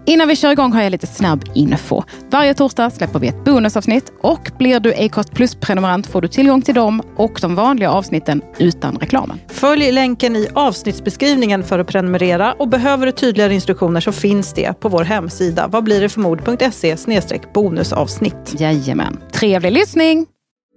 Innan vi kör igång har jag lite snabb info. Varje torsdag släpper vi ett bonusavsnitt och blir du Acast Plus-prenumerant får du tillgång till dem och de vanliga avsnitten utan reklamen. Följ länken i avsnittsbeskrivningen för att prenumerera och behöver du tydligare instruktioner så finns det på vår hemsida vadblirdetformod.se/bonusavsnitt. Jajamän. Trevlig lyssning!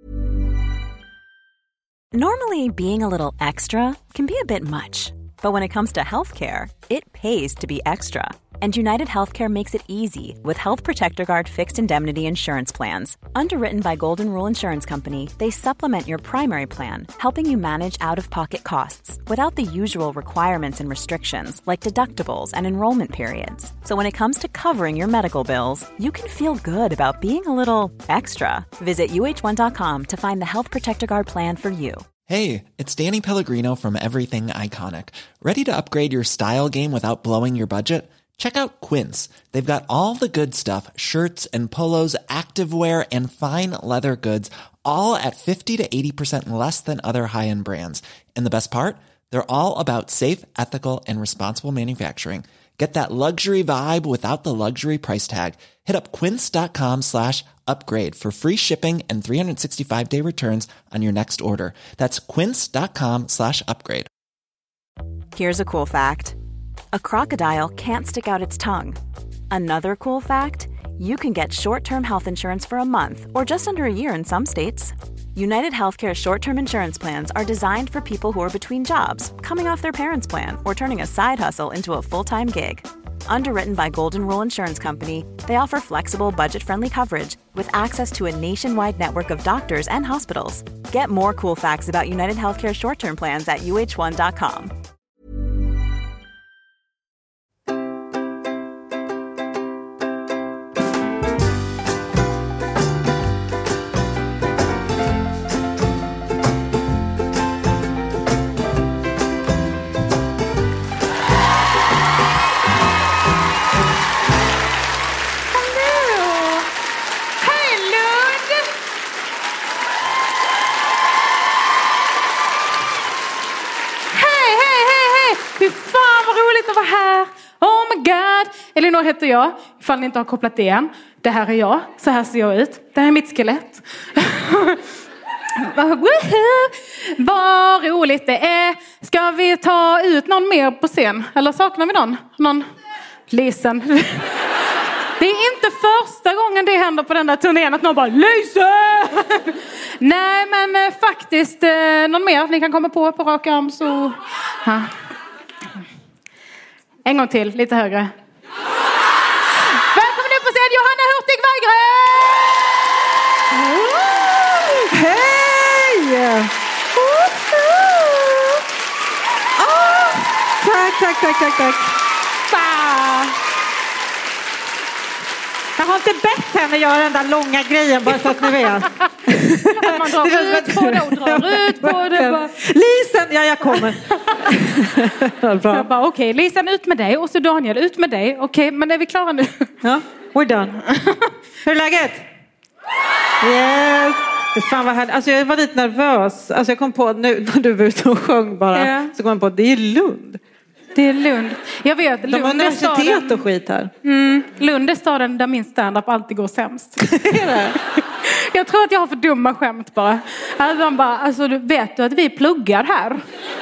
Normally, being a little extra can be a bit much. But when it comes to healthcare, it pays to be extra. And United Healthcare makes it easy with Health Protector Guard fixed indemnity insurance plans. Underwritten by Golden Rule Insurance Company, they supplement your primary plan, helping you manage out-of-pocket costs without the usual requirements and restrictions like deductibles and enrollment periods. So when it comes to covering your medical bills, you can feel good about being a little extra. Visit uh1.com to find the Health Protector Guard plan for you. Hey, it's Danny Pellegrino from Everything Iconic. Ready to upgrade your style game without blowing your budget? Check out Quince. They've got all the good stuff, shirts and polos, activewear, and fine leather goods, all at 50 to 80% less than other high-end brands. And the best part? They're all about safe, ethical, and responsible manufacturing. Get that luxury vibe without the luxury price tag. Hit up quince.com/upgrade for free shipping and 365-day returns on your next order. That's quince.com/upgrade. Here's a cool fact. A crocodile can't stick out its tongue. Another cool fact, you can get short-term health insurance for a month or just under a year in some states. United Healthcare short-term insurance plans are designed for people who are between jobs, coming off their parents' plan, or turning a side hustle into a full-time gig. Underwritten by Golden Rule Insurance Company, they offer flexible, budget-friendly coverage with access to a nationwide network of doctors and hospitals. Get more cool facts about United Healthcare short-term plans at uh1.com. Elinor heter jag, ifall ni inte har kopplat det än. Det här är jag, så här ser jag ut. Det här är mitt skelett. Vad roligt det är. Ska vi ta ut någon mer på scen? Eller saknar vi någon? Lisen. Det är inte första gången det händer på den där turnén att någon bara Lisen! Nej, men faktiskt någon mer att ni kan komma på rak arm så... Ha. En gång till, lite högre. Välkommen upp på scen, Johanna Hurtig Wahlgren! Hej! Tack. Jag har inte bett henne göra den där långa grejen bara så att ni vet. Man drar ut på det och drar ut på det. Lisen, jag kommer. Jag bara, okej, Lisen ut med dig och så Daniel ut med dig. Okej, men är vi klara nu? Ja, we're done. Hur är läget? Yes. Fan vad härligt. Alltså jag var lite nervös. Alltså jag kom på nu när du var ute och sjöng bara. Så kom jag på att det är Lund. Det är Lund. Jag vet, Lund är universitet och skit här. Lund är staden där min stand-up alltid går sämst. Jag tror att jag har för dumma skämt bara. Alltså, de bara, alltså vet du att vi pluggar här?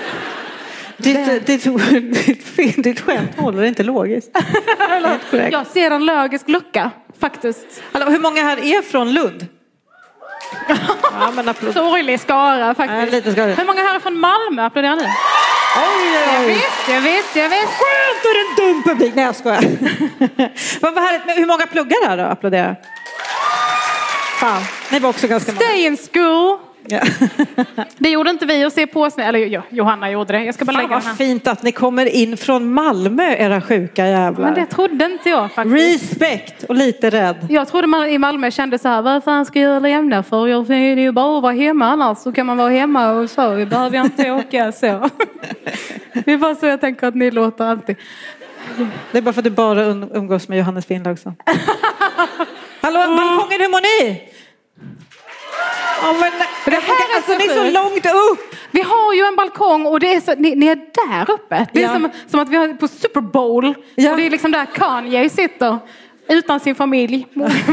Ditt skämt håller inte logiskt. Jag ser en logisk lucka, faktiskt. Alltså, hur många här är från Lund? Ja, men sorglig skara faktiskt. Lite skara. Hur många här är från Malmö? Applåderar ni? Oj. Jag visst. Skönt och en dum publik. Nej, jag skojar. Vad härligt. Men hur många pluggar här då? Applåderar. Fan, ni var också ganska många. Stay in school. Ja. Det gjorde inte vi att se på oss. Eller Johanna gjorde det. Jag ska bara lägga den här. Vad fint att ni kommer in från Malmö, era sjuka jävlar. Men det trodde inte jag faktiskt. Respekt och lite rädd. Jag trodde man i Malmö kände så här: vad fan ska jag lämna för? Jag är ju bara att vara hemma annars. Så kan man vara hemma och så. Vi behöver inte åka så. Det är bara så jag tänker att ni låter alltid. Det är bara för att du bara umgås med Johannes Finnla också. Hallå, balkongen, hur mår ni? men det här alltså, ni är så långt upp. Vi har ju en balkong och det är så, ni är där uppe. Det är som att vi har på Super Bowl. Ja. Och det är liksom där Kanye sitter utan sin familj.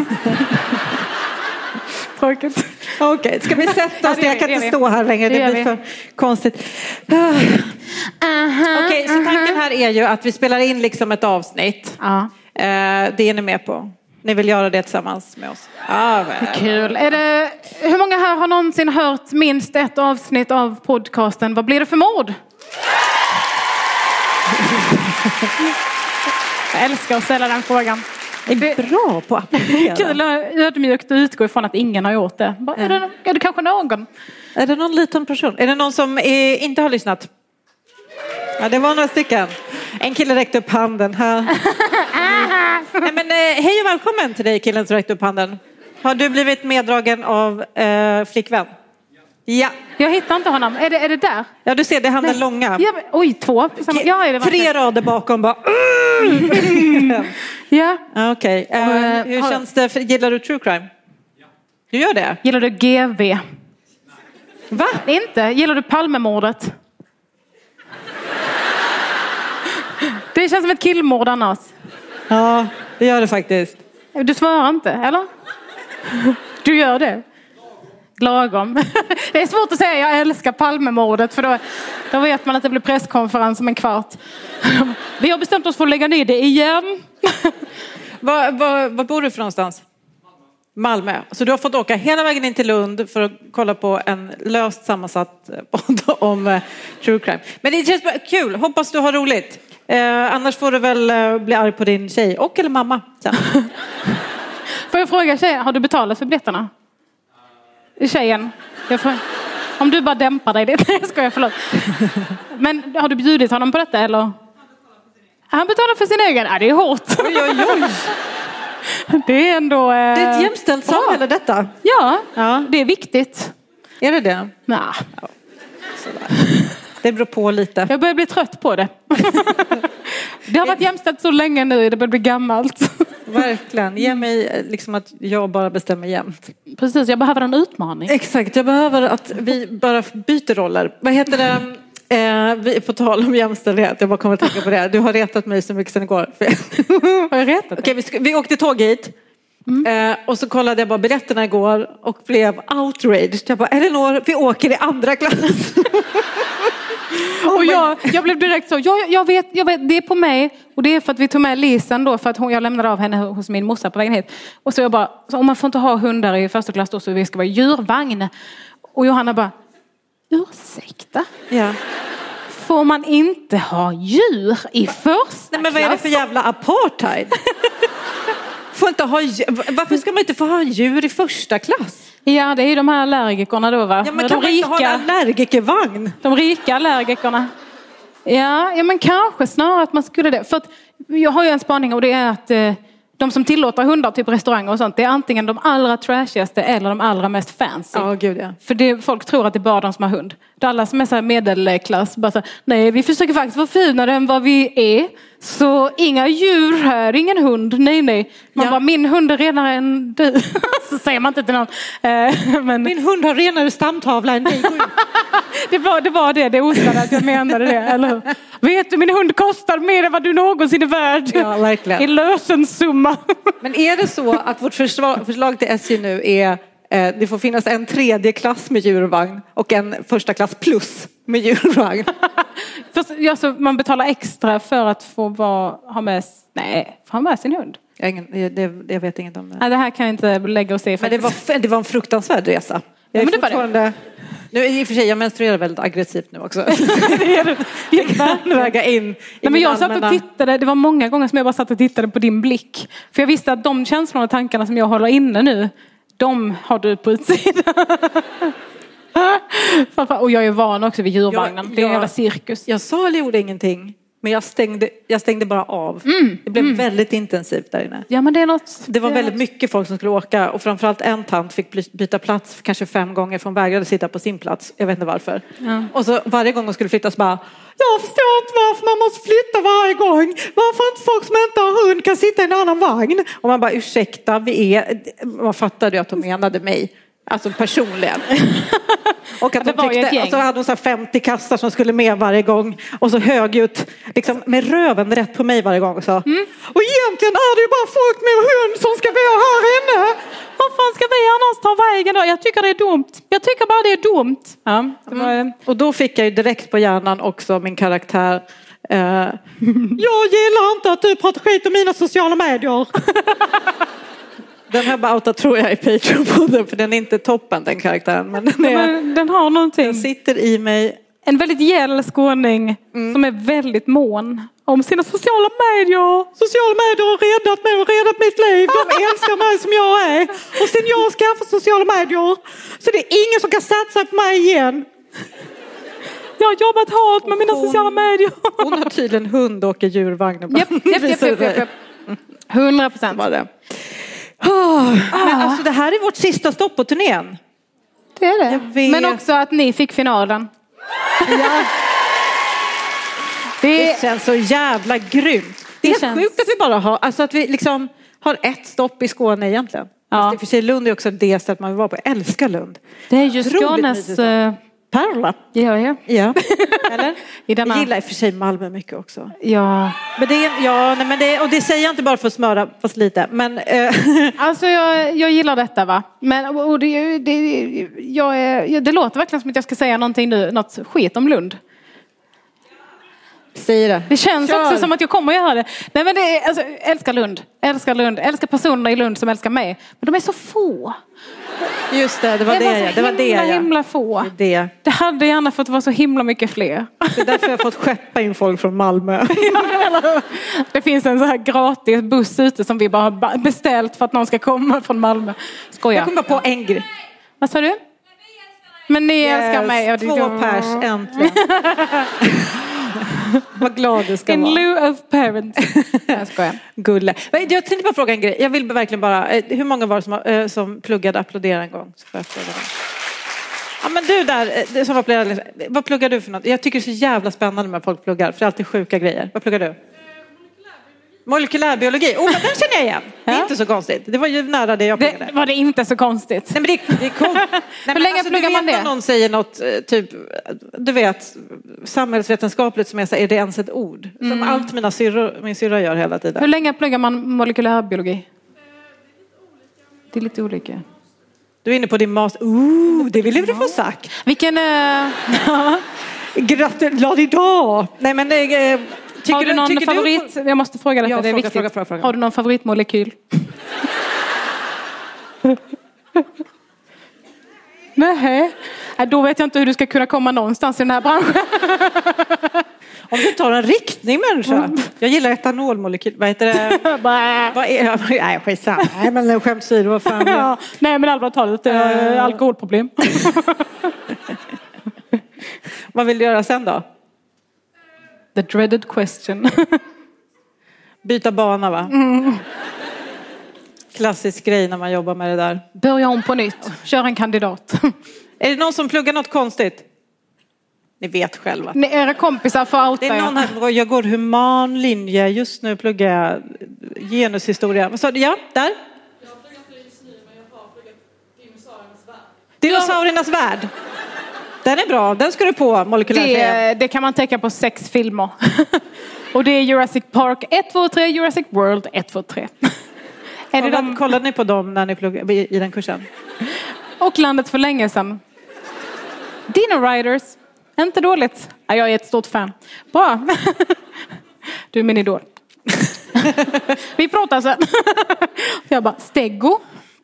Tråkigt. Okej, ska vi sätta oss? Jag kan inte stå här längre, det blir för konstigt. Okej, så tanken här är ju att vi spelar in liksom ett avsnitt. Det är ni med på. Ni vill göra det tillsammans med oss. Kul. Hur många här har någonsin hört minst ett avsnitt av podcasten? Vad blir det för mord? Jag älskar att ställa den frågan. Det är bra på att applådera. Kul och ödmjukt att utgå ifrån att ingen har gjort det. Är det kanske någon? Är det någon liten person? Är det någon som inte har lyssnat? Ja, det var några stycken. En kille räckte upp handen här. Nej, men, hej och välkommen till dig, killen som räckte upp handen. Har du blivit meddragen av flickvän? Ja. Jag hittar inte honom. Är det där? Ja, du ser, det är han den långa. Ja, oj, 2. Ja, är det 3 rader bakom bara. Ja. Okej. Hur känns det? Gillar du true crime? Du gör det? Gillar du GV? Va? Inte. Gillar du Palmemordet? Det känns som ett killmord annars. Ja, det gör det faktiskt. Du svarar inte, eller? Du gör det. Lagom. Det är svårt att säga jag älskar Palmemordet, för då vet man att det blir presskonferens om en kvart. Vi har bestämt oss för att lägga ner det igen. Var bor du för någonstans? Malmö. Så du har fått åka hela vägen in till Lund för att kolla på en löst sammansatt podd om true crime. Men det känns kul. Hoppas du har roligt. Annars får du väl bli arg på din tjej och eller mamma sen. Får jag fråga tjej, har du betalat för biljetterna? Tjejen. Om du bara dämpar dig det. Jag skojar, förlåt. Men har du bjudit honom på detta eller? Han betalar för sin egen. Ja, det är hårt. Oj. Det är ändå... Det är ett jämställt samhälle detta. Ja, det är viktigt. Är det? Nej. Ja. Det beror på lite. Jag börjar bli trött på det. Det har varit jämställt så länge nu, det börjar bli gammalt. Verkligen. Ge mig liksom att jag bara bestämmer jämt. Precis, jag behöver en utmaning. Exakt, jag behöver att vi bara byter roller. Vad heter det? Vi får tala om jämställdhet. Jag bara kommer att tänka på det. Du har retat mig så mycket sedan igår. Har jag retat? Okej, vi åkte tåg hit. Och så kollade jag bara biljetterna igår och blev outraged. Jag bara, Elinor, vi åker i andra klass. Och jag blev direkt så, jag vet, det är på mig. Och det är för att vi tog med Lisen då, för att jag lämnade av henne hos min morsa på vägen hit. Och så jag bara, så om man får inte ha hundar i första klass då, så vi ska vara djurvagn. Och Johanna bara, ursäkta? Ja. Får man inte ha djur i första klass? Nej, men vad är det för jävla apartheid? Får inte ha, varför ska man inte få ha djur i första klass? Ja, det är ju de här allergikerna då, va? Ja, men kan man inte ha en allergikervagn? De rika allergikerna. Ja, men kanske snarare att man skulle det. För att jag har ju en spaning och det är att de som tillåter hundar, typ restauranger och sånt, det är antingen de allra trashigaste eller de allra mest fancy. Ja, gud ja. För folk tror att det är bara de som har hund. Det är alla som är så här medelklass. Bara så här, nej, vi försöker faktiskt vara finare än vad vi är. Så inga djur här, ingen hund. Nej. Man bara, min hund är renare än du. Så säger man inte till någon. Men... Min hund har renare stamtavla än dig. det var det osade att jag menade det, eller hur? Vet du, min hund kostar mer än vad du någonsin är värd. Ja, verkligen. I lösensumma. Men är det så att vårt förslag till SJ nu är det får finnas en 3:e klass med djurvagn och en första klass plus med djurvagn? Alltså, man betalar extra för att få ha med sin hund. Jag vet inget om det. Nej, det här kan jag inte lägga och se. Men det var en fruktansvärd resa. Jag är fortfarande... Nu i och för sig, jag menstruerar väldigt aggressivt nu också. Jag kan väga in. Nej, men jag satt och tittade, det var många gånger som jag bara satt och tittade på din blick. För jag visste att de känslorna och tankarna som jag håller inne nu, de har du på utsidan. Och jag är van också vid djurvagnen. Det är en jävla cirkus. Jag sa eller gjorde ingenting. Men jag stängde bara av. Det blev väldigt intensivt där inne. Ja, men det var väldigt mycket folk som skulle åka. Och framförallt en tant fick byta plats kanske 5 gånger. För hon vägrade sitta på sin plats. Jag vet inte varför. Ja. Och så varje gång hon skulle flytta så bara... Jag förstår inte varför man måste flytta varje gång. Varför inte folk som inte har hund kan sitta i en annan vagn? Och man bara, ursäkta, man fattade ju att hon menade mig. Alltså personligen. Och att det var ju ett gäng. och så hade hon så 50 kassar som skulle med varje gång. Och så högljutt, liksom med röven rätt på mig varje gång. Och, så. Och egentligen är det ju bara folk med hund som ska vara här inne. Vad fan ska vi annars ta vägen då? Jag tycker det är dumt. Jag tycker bara det är dumt. Ja, det var... Och då fick jag ju direkt på hjärnan också min karaktär. Jag gillar inte att du pratar skit om mina sociala medier. Den här bauta tror jag är Patreon-podden, för den är inte toppen, den karaktären. Men den har någonting. Den sitter i mig. En väldigt gäll skåning som är väldigt mån om sina sociala medier. Sociala medier har räddat mig och räddat mitt liv. De älskar mig som jag är. Och sen jag skaffar sociala medier så det är ingen som kan satsa på mig igen. Jag har jobbat hårt med mina sociala medier. Hon har tydligen hund och åker djurvagn. Japp. 100% var det. Men alltså det här är vårt sista stopp på turnén. Det är det. Men också att ni fick finalen. Ja. Det känns så jävla grymt. Det är helt sjukt att vi bara har, alltså att vi liksom har ett stopp i Skåne egentligen. Ja. För sig Lund är också det sätt man vill vara på. Jag älskar Lund. Det är ju Skånes pärla. Ja. Eller? Jag gillar i och för sig Malmö mycket också. Ja. Men och det säger jag inte bara för att smöra fast lite. Men, alltså jag gillar detta va. Men det låter verkligen som att jag ska säga någonting nu. Något skit om Lund. Säg det. Det känns också som att jag kommer att göra det. Nej men det är, alltså, älskar Lund. Älskar personerna i Lund som älskar mig. Men de är så få. Just det var det. Himla få. Det hade gärna fått vara så himla mycket fler. Det är därför jag har fått skeppa in folk från Malmö. Det finns en så här gratis buss ute som vi bara har beställt för att någon ska komma från Malmö. Skoja. Jag kommer på en grej. Vad sa du? Men ni älskar mig. 2 pers äntligen. Vad glad du ska vara. In lieu of parents. Jag skojar. Gulle. Jag tänkte bara fråga en grej. Jag vill verkligen bara... Hur många var det som pluggade applådera en gång? Så får jag fråga dig. Ja, men du där som applåderade. Vad pluggar du för något? Jag tycker det är så jävla spännande med att folk pluggar. För det är alltid sjuka grejer. Vad pluggar du? Molekylärbiologi. Men den känner jag igen. Det är inte så konstigt. Det var ju nära det jag pluggade. Det var det inte så konstigt. Nej, men det är coolt. Hur länge pluggar man det? Någon säger något typ, du vet, samhällsvetenskapligt som jag säger, är det ens ett ord? Som allt min syrra gör hela tiden. Hur länge pluggar man molekylärbiologi? Det är lite olika. Du är inne på din master. Det vill du få sagt. Vilken... Gratulerar idag. Nej, men har du någon favorit? Jag måste fråga detta, det är viktigt. Fråga. Har du någon favoritmolekyl? Nej, då vet jag inte hur du ska kunna komma någonstans i den här branschen. Om du tar en riktning människa. Jag gillar etanolmolekyl. Vad heter det? Vad är... Nej, skitsamma. Nej, men skämtsidor, vad fan. Ja. Nej, men allvarligt talat, alkoholproblem. Vad vill du göra sen då? The dreaded question. Byta bana, va? Klassisk grej när man jobbar med det där. Börja om på nytt. Kör en kandidat. Är det någon som pluggar något konstigt? Ni vet själva. Era kompisar får outa. Det är någon här, jag går human linje. Just nu pluggar jag genushistoria. Vad sa du? Ja, där. Jag har pluggat precis nu, men jag har pluggat dinosauriernas värld. Dinosauriernas värld. Den är bra, den ska du på molekylär. Det kan man täcka på 6 filmer. Och det är Jurassic Park 1, 2, 3, Jurassic World 1, 2, 3. Kollade ni på dem när ni pluggade i den kursen? Och Landet för länge sedan. Dino Riders. Inte dåligt. Ja, jag är ett stort fan. Bra. Du är min idol. Vi pratar sen. Jag bara, Steggo.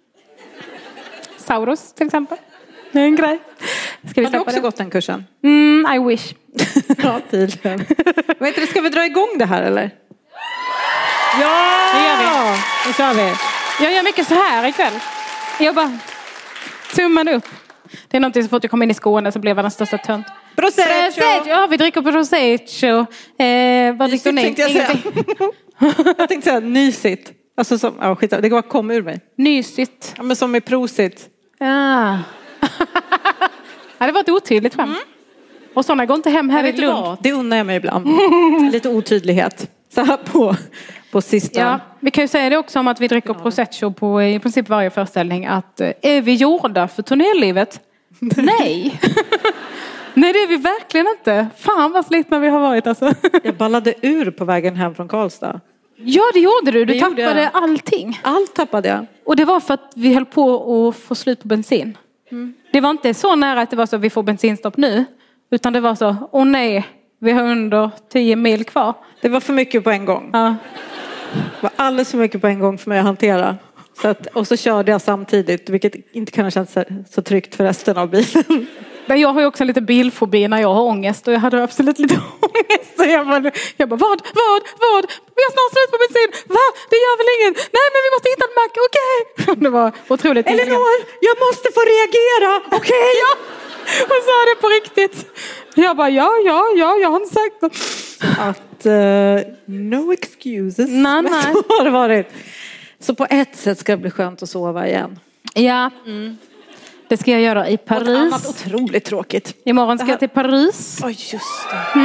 Saurus till exempel. Det är en grej. Ska vi har du också gått den kursen? I wish. Ja, tydligen. Ska vi dra igång det här eller? Ja! Det gör vi. Nu kör vi. Jag gör mycket så här ikväll. Jag bara tummen upp. Det är någonting så fort jag kom in i Skåne så blev jag den största tönt. Prosecco! Ja, vi dricker Prosecco. Vad dricker ni? Jag tänkte säga nysigt. Alltså som, skit, det går komma ur mig. Nysigt. Ja, men som är prosit. Ja. Ja, det var ett otydligt skämt. Och sådana går inte hem här i Lund. Det unnar jag mig ibland. Lite otydlighet. Så här på sista. Ja, vi kan ju säga det också om att vi dricker prosecco på i princip varje föreställning. Att är vi gjorda för turnélivet? Nej. Nej, det är vi verkligen inte. Fan vad slitna vi har varit alltså. Jag ballade ur på vägen hem från Karlstad. Ja, det gjorde du. Du Det gjorde tappade jag. allting. Allt tappade jag. Och det var för att vi höll på att få slut på bensin. Det var inte så nära att det var så att vi får bensinstopp nu. Utan det var så, åh nej, vi har under 10 mil kvar. Det var för mycket på en gång. Ja. Det var alldeles för mycket på en gång för mig att hantera. Så att, och så körde jag samtidigt, vilket inte kan ha känts så tryggt för resten av bilen. Men jag har ju också lite bilfobi när jag har ångest. Och jag hade absolut lite ångest. Så jag bara vad? Vi har snart slut på bensin. Va? Det gör väl ingen? Nej, men vi måste hitta en mack. Okej. Det var otroligt. Elinor, jag måste få reagera. Okej. Ja. Och sa det på riktigt. Jag bara, ja, jag har inte sagt något. Att no excuses. Nej. Så har det varit. Så på ett sätt ska det bli skönt att sova igen. Ja. Det ska jag göra i Något Paris. annat otroligt tråkigt. Imorgon ska jag till Paris. Oj, just det.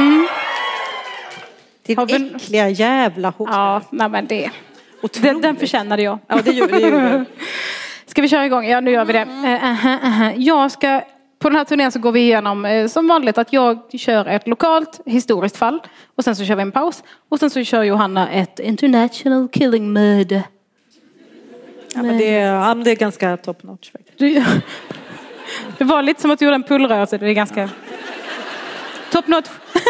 Har Till vi- äckliga jävla hot. Ja, nej men det. Den förtjänade jag. Ja, det gjorde jag. Ska vi köra igång? Ja, nu gör vi det. Jag ska, på den här turnén så går vi igenom som vanligt att jag kör ett lokalt historiskt fall. Och sen så kör vi en paus. Och sen så kör Johanna ett international killing murder. Ja, men det är ganska top notch faktiskt. Det var lite som att du gjorde en pullrörelse. Det är ganska top notch.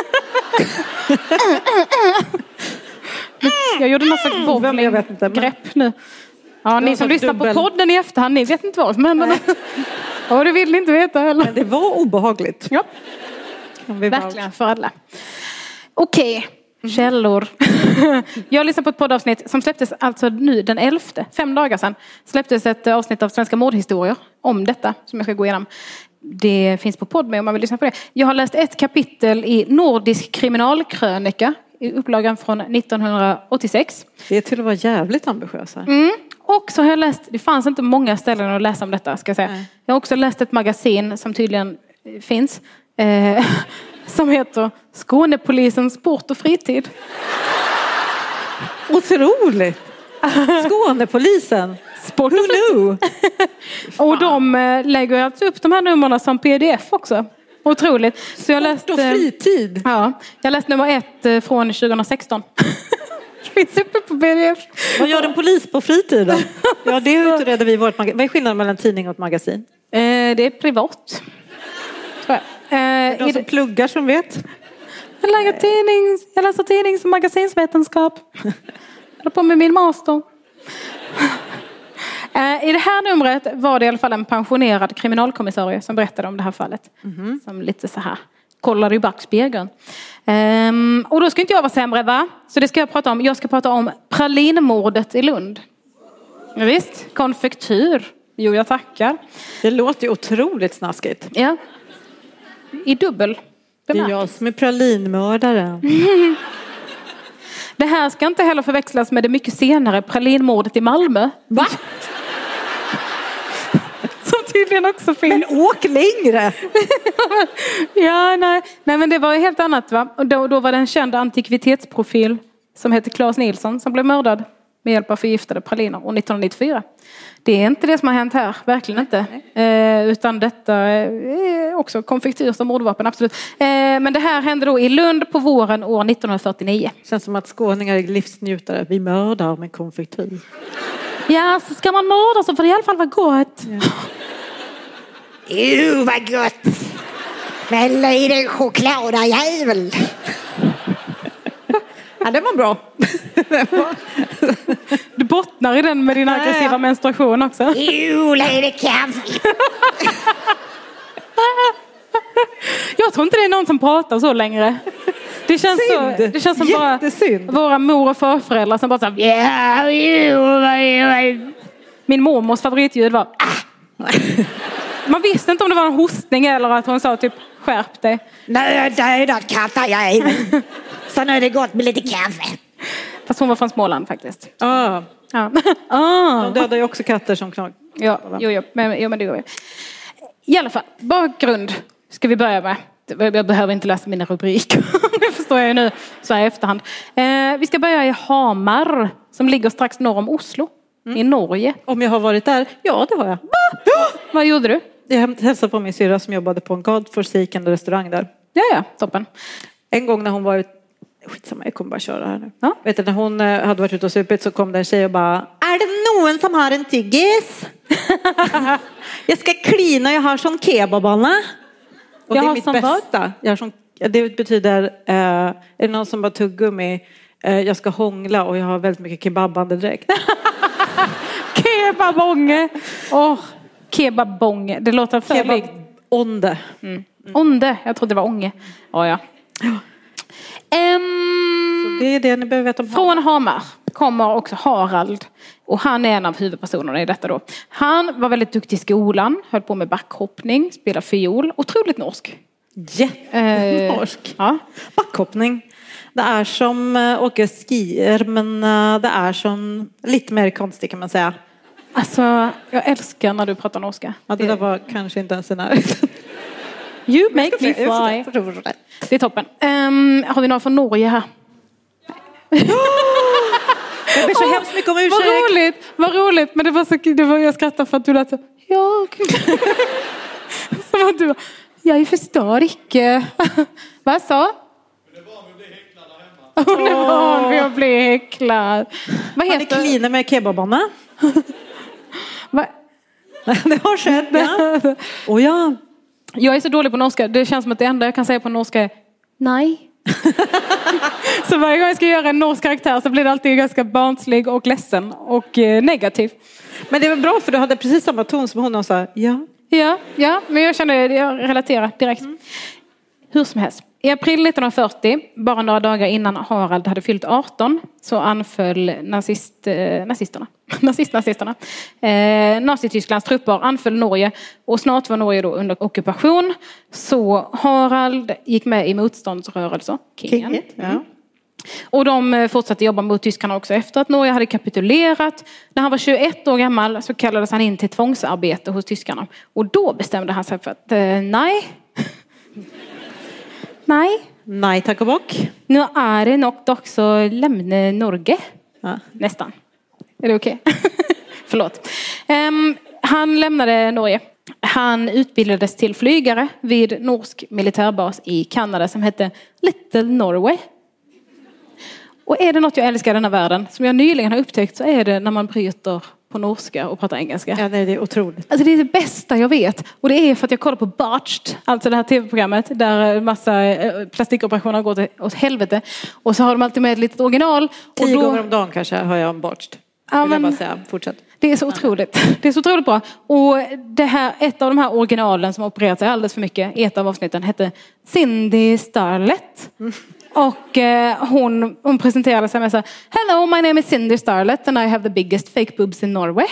Jag gjorde en massa Jag vet inte, men- grepp nu. Ja, ni som lyssnar på podden i efterhand, ni vet inte vad som händer. Och du vill inte veta heller. Men det var obehagligt. Ja, Kan vi bara- verkligen för alla. Okej, källor. Jag lyssnade på ett poddavsnitt som släpptes alltså nu den 11, 5 dagar sedan. Släpptes ett avsnitt av Svenska mordhistorier om detta som jag ska gå igenom. Det finns på Podme om man vill lyssna på det. Jag har läst ett kapitel i Nordisk kriminalkrönika i upplagan från 1986. Det är till att vara jävligt ambitiösa. Och så har jag läst, det fanns inte många ställen att läsa om detta ska jag säga. Nej. Jag har också läst ett magasin som tydligen finns. Som heter Skånepolisen sport och fritid. Otroligt! Skånepolisen. Sport och fritid. Och de lägger alltså upp de här nummerna som pdf också. Otroligt. Så jag läste, Och fritid. ja, jag läste nummer 1 från 2016. Finns uppe på pdf. Vad gör en polis på fritiden? Ja, det utredde vi i vårt magasin. Vad är skillnaden mellan tidning och ett magasin? Det är privat. Tror jag. De som pluggar som vet. Jag läser tidnings- och magasinsvetenskap. Jag håller på med min master. I det här numret var det i alla fall en pensionerad kriminalkommissarie som berättade om det här fallet. Som lite så här kollade i backspegeln. Och då ska inte jag vara sämre, va? Så det ska jag prata om. Jag ska prata om pralinmordet i Lund. Ja, visst, konfektur. Jo, jag tackar. Det låter ju otroligt snaskigt. Ja. I dubbel. Det är jag som är pralinmördare. Det här ska inte heller förväxlas med det mycket senare pralinmordet i Malmö. Va? Som tydligen också finns. Men åk längre! Ja, nej, men det var helt annat, va? Och då var det en känd antikvitetsprofil som heter Claes Nilsson som blev mördad med hjälp av förgiftade praliner år 1994. Det är inte det som har hänt här, verkligen inte. Utan detta är också konfektyr som mordvapen, absolut. Men det här hände då i Lund på våren år 1949. Känns som att skåningar är livsnjutare. Vi mördar med konfektyr. Ja, så ska man mörda så får det i alla fall vara gott. Vad gott! Men liten chokladjävel. Ja, det var bra. Du bottnar i den med din aggressiva menstruation också. Lite kaffe. Jag tror inte det är någon som pratar så längre. Det känns Synd. så. Det känns som bara Jättesynd. våra mor- och farföräldrar som bara så här, min mormors favoritljud var Man visste inte om det var en hostning eller att hon sa typ skärp dig. Nu dödat kattajäveln. Så nu är det gott med lite kaffe. Fast hon var från Småland faktiskt. Ja. Ja. De dödar ju också katter som knak. Ja, jo, men det går ju. I alla fall, bakgrund ska vi börja med. Jag behöver inte läsa mina rubriker. Det förstår jag ju nu så här i efterhand. Vi ska börja i Hamar som ligger strax norr om Oslo i Norge. Om jag har varit där? Ja, det har jag. Vad gjorde du? Jag hälsade på min syrra som jobbade på en Godforsaken restaurang där. Ja, toppen. En gång när hon var skitsamma, jag kommer bara köra här nu. Ja. Vet du, när hon hade varit ute och supit så kom det en tjej och bara: är det någon som har en tyggis? Jag ska klina, jag har sån kebabanna. Och det är mitt bästa. Jag har sån, det betyder, är det någon som bara tuggummi? Jag ska hångla och jag har väldigt mycket kebabande direkt. Kebabonge. Kebabonge. Det låter färdigt. Onde. Onde. Jag trodde det var ånge. Ja. Så det är det ni behöver veta om Från Hamar kommer också Harald. Och han är en av huvudpersonerna i detta då. Han var väldigt duktig i skolan. Höll på med backhoppning. Spelade fiol. Otroligt norsk. Jättenorsk. Ja. Backhoppning. Det är som åka skier, men det är som lite mer konstigt kan man säga. Alltså, jag älskar när du pratar norska. Ja, det där var kanske inte ens en närhet. You make me fly. Det är toppen. Har vi några från Norge här? Jag ber så hemskt mycket om ursäkt. Vad roligt. Men det var så, jag skrattade för att du lät så. Som att du, jag förstår inte. Vad sa? Hon är van vid att bli häcklad. Vad heter det? Klina med kebabanna. Va? Det har skett, ja. Oh, ja. Jag är så dålig på norska. Det känns som att det enda jag kan säga på norska är nej. Så varje gång jag ska göra en norsk karaktär så blir det alltid ganska barnslig och ledsen och negativ. Men det var bra för du hade precis samma ton som hon och sa Ja, men jag känner jag relaterar direkt. Hur som helst. I april 1940, bara några dagar innan Harald hade fyllt 18, så anföll nazisterna. Nazitysklands trupper anföll Norge och snart var Norge då under ockupation. Så Harald gick med i motståndsrörelser, Kingen. Ja. Och de fortsatte jobba mot tyskarna också efter att Norge hade kapitulerat. När han var 21 år gammal så kallades han in till tvångsarbete hos tyskarna. Och då bestämde han sig för att Nej, tack och bock. Nu är det nog också lämna Norge. Ja. Nästan. Är det okej? Förlåt. Han lämnade Norge. Han utbildades till flygare vid norsk militärbas i Kanada som hette Little Norway. Och är det något jag älskar i den här världen som jag nyligen har upptäckt så är det när man bryter på norska och pratar engelska. Ja, det är otroligt. Alltså det är det bästa jag vet. Och det är för att jag kollar på Botched, alltså det här tv-programmet där massa plastikoperationer går åt helvete. Och så har de alltid med ett litet original. 10 gånger om dagen kanske hör jag om Botched. Ja, vill jag bara säga. Fortsätt. Det är så otroligt. Det är så otroligt bra. Och det här, ett av de här originalen som opererat sig alldeles för mycket i ett av avsnitten hette Cindy Starlet. Och hon presenterade sig med så här: hello, my name is Cindy Starlet and I have the biggest fake boobs in Norway.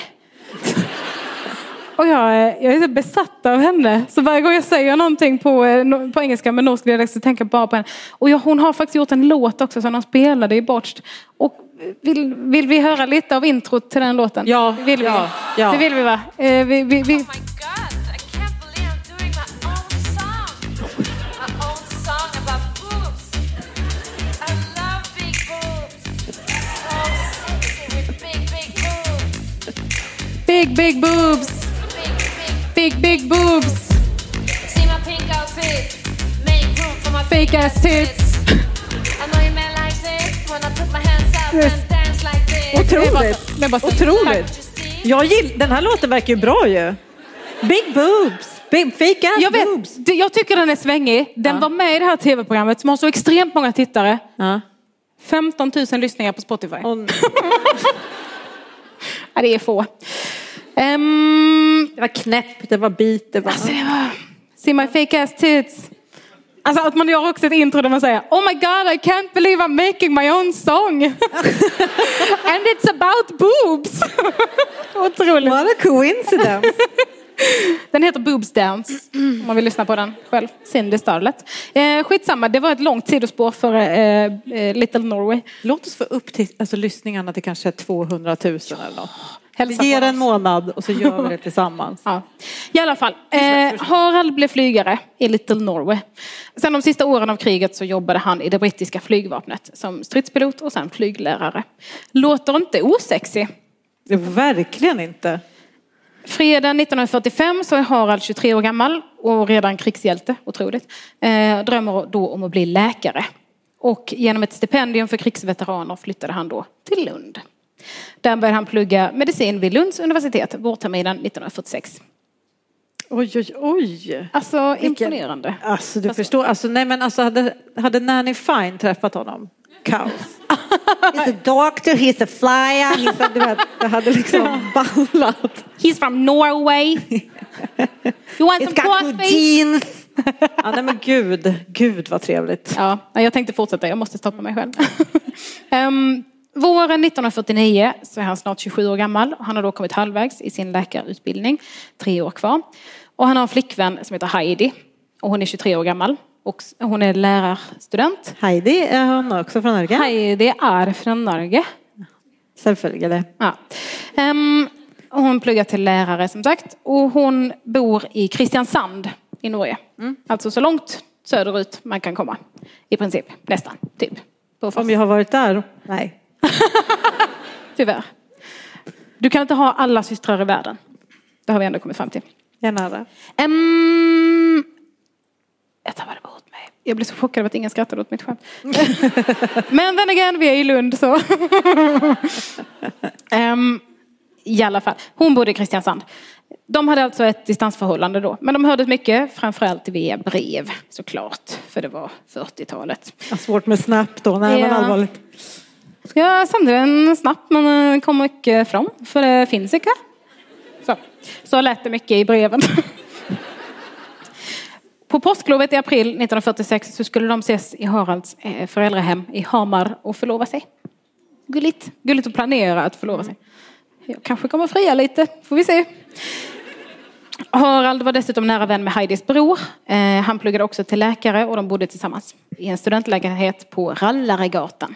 Och jag är så besatt av henne. Så varje gång jag säger någonting på engelska med norsk dialekt så tänker jag bara på henne. Och hon har faktiskt gjort en låt också som de spelade i Botched. Och vill vi höra lite av introt till den låten? Ja, det vill vi. Ja. Det vill vi, va? Vi. Big boobs. Big boobs. See my pink outfit. Make room for my Fake ass tits. I know you men like this when I put my hands up and dance like this. Otroligt. Den här låten verkar ju bra ju. Big boobs. Big fake ass boobs. Jag tycker den är svängig. Den var med i det här tv-programmet som har så extremt många tittare. 15 000 lyssningar på Spotify. Ja, det är få. Det var knäpp, det var bit, det var... Alltså, see my fake ass tits. Alltså att man gör också ett intro där man säger oh my god, I can't believe I'm making my own song. And it's about boobs. Otroligt. What a coincidence. Den heter Boobs Dance. Om man vill lyssna på den själv. Cindy Starlet. Skitsamma, det var ett långt sidospår för Little Norway. Låt oss få upp till lyssningarna till kanske 200 000 eller något. Hälsa Vi ger på en oss. månad och så gör vi det tillsammans. Ja. I alla fall, Harald blev flygare i Little Norway. Sen de sista åren av kriget så jobbade han i det brittiska flygvapnet som stridspilot och sen flyglärare. Låter inte osexig. Verkligen inte. Freden 1945 så är Harald 23 år gammal och redan krigshjälte, otroligt. Drömmer då om att bli läkare. Och genom ett stipendium för krigsveteraner flyttade han då till Lund. Där började han plugga medicin vid Lunds universitet vårterminen 1946. Oj. Alltså imponerande. Alltså du förstår, hade Nanny Fine träffat honom? Kaos. He's a doctor, he's a flyer. Du vet, det hade liksom ballat. He's from Norway. You want He's some got good coffee? jeans. Ja, nej men gud vad trevligt. Ja, jag tänkte fortsätta. Jag måste stoppa mig själv. Våren 1949 så är han snart 27 år gammal. Han har då kommit halvvägs i sin läkarutbildning. 3 år kvar. Och han har en flickvän som heter Heidi. Och hon är 23 år gammal. Och hon är lärarstudent. Heidi, är hon också från Norge? Heidi är från Norge. Självföljande. Ja. Hon pluggar till lärare som sagt. Och hon bor i Kristiansand i Norge. Alltså så långt söderut man kan komma. I princip, nästan, typ. Om jag har varit där? Nej. Tyvärr. Du kan inte ha alla systrar i världen. Det har vi ändå kommit fram till. Gärna det. Jag tappade bort mig. Jag blev så chockad av att ingen skrattade åt mitt skämt. Men den igen, vi är i Lund så. I alla fall. Hon bodde i Kristiansand. De hade alltså ett distansförhållande då. Men de hörde mycket, framförallt via brev såklart. För det var 40-talet. Svårt med Snap då, nej men allvarligt. Jag sände en snabbt men kom mycket fram. För det finns inte. Så lät det mycket i breven. På påsklovet i april 1946 så skulle de ses i Haralds föräldrahem i Hamar och förlova sig. Gulligt att planera att förlova sig. Jag kanske kommer fria lite, får vi se. Harald var dessutom nära vän med Heidis bror. Han pluggade också till läkare och de bodde tillsammans i en studentlägenhet på Rallaregatan.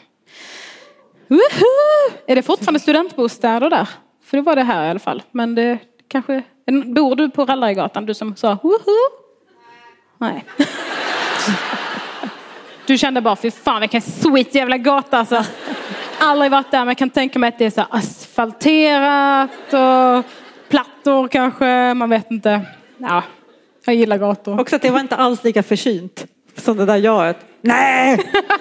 Är det fortfarande studentbostäder där? För det var det här i alla fall. Men det kanske... Bor du på Rallaregatan? Du som sa Nej. Du kände bara, fy fan vilken sweet jävla gata alltså. Aldrig varit där men jag kan tänka mig att det är så asfalterat och plattor kanske, man vet inte. Ja, jag gillar gator. Också att det var inte alls lika försynt som det där jaet. Nej!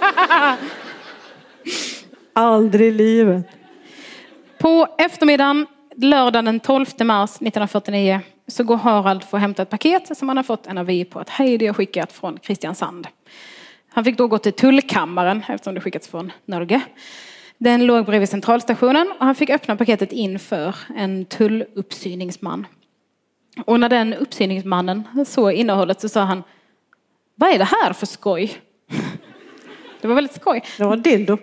Aldrig i livet. På eftermiddagen, lördagen den 12 mars 1949 så går Harald för att hämta ett paket som han har fått en avi på att Heidi har skickat från Kristiansand. Han fick då gå till tullkammaren eftersom det skickats från Norge. Den låg bredvid centralstationen och han fick öppna paketet inför en tulluppsyningsman. Och när den uppsyningsmannen såg innehållet så sa han: vad är det här för skoj? Det var väldigt skoj. Det var dildo.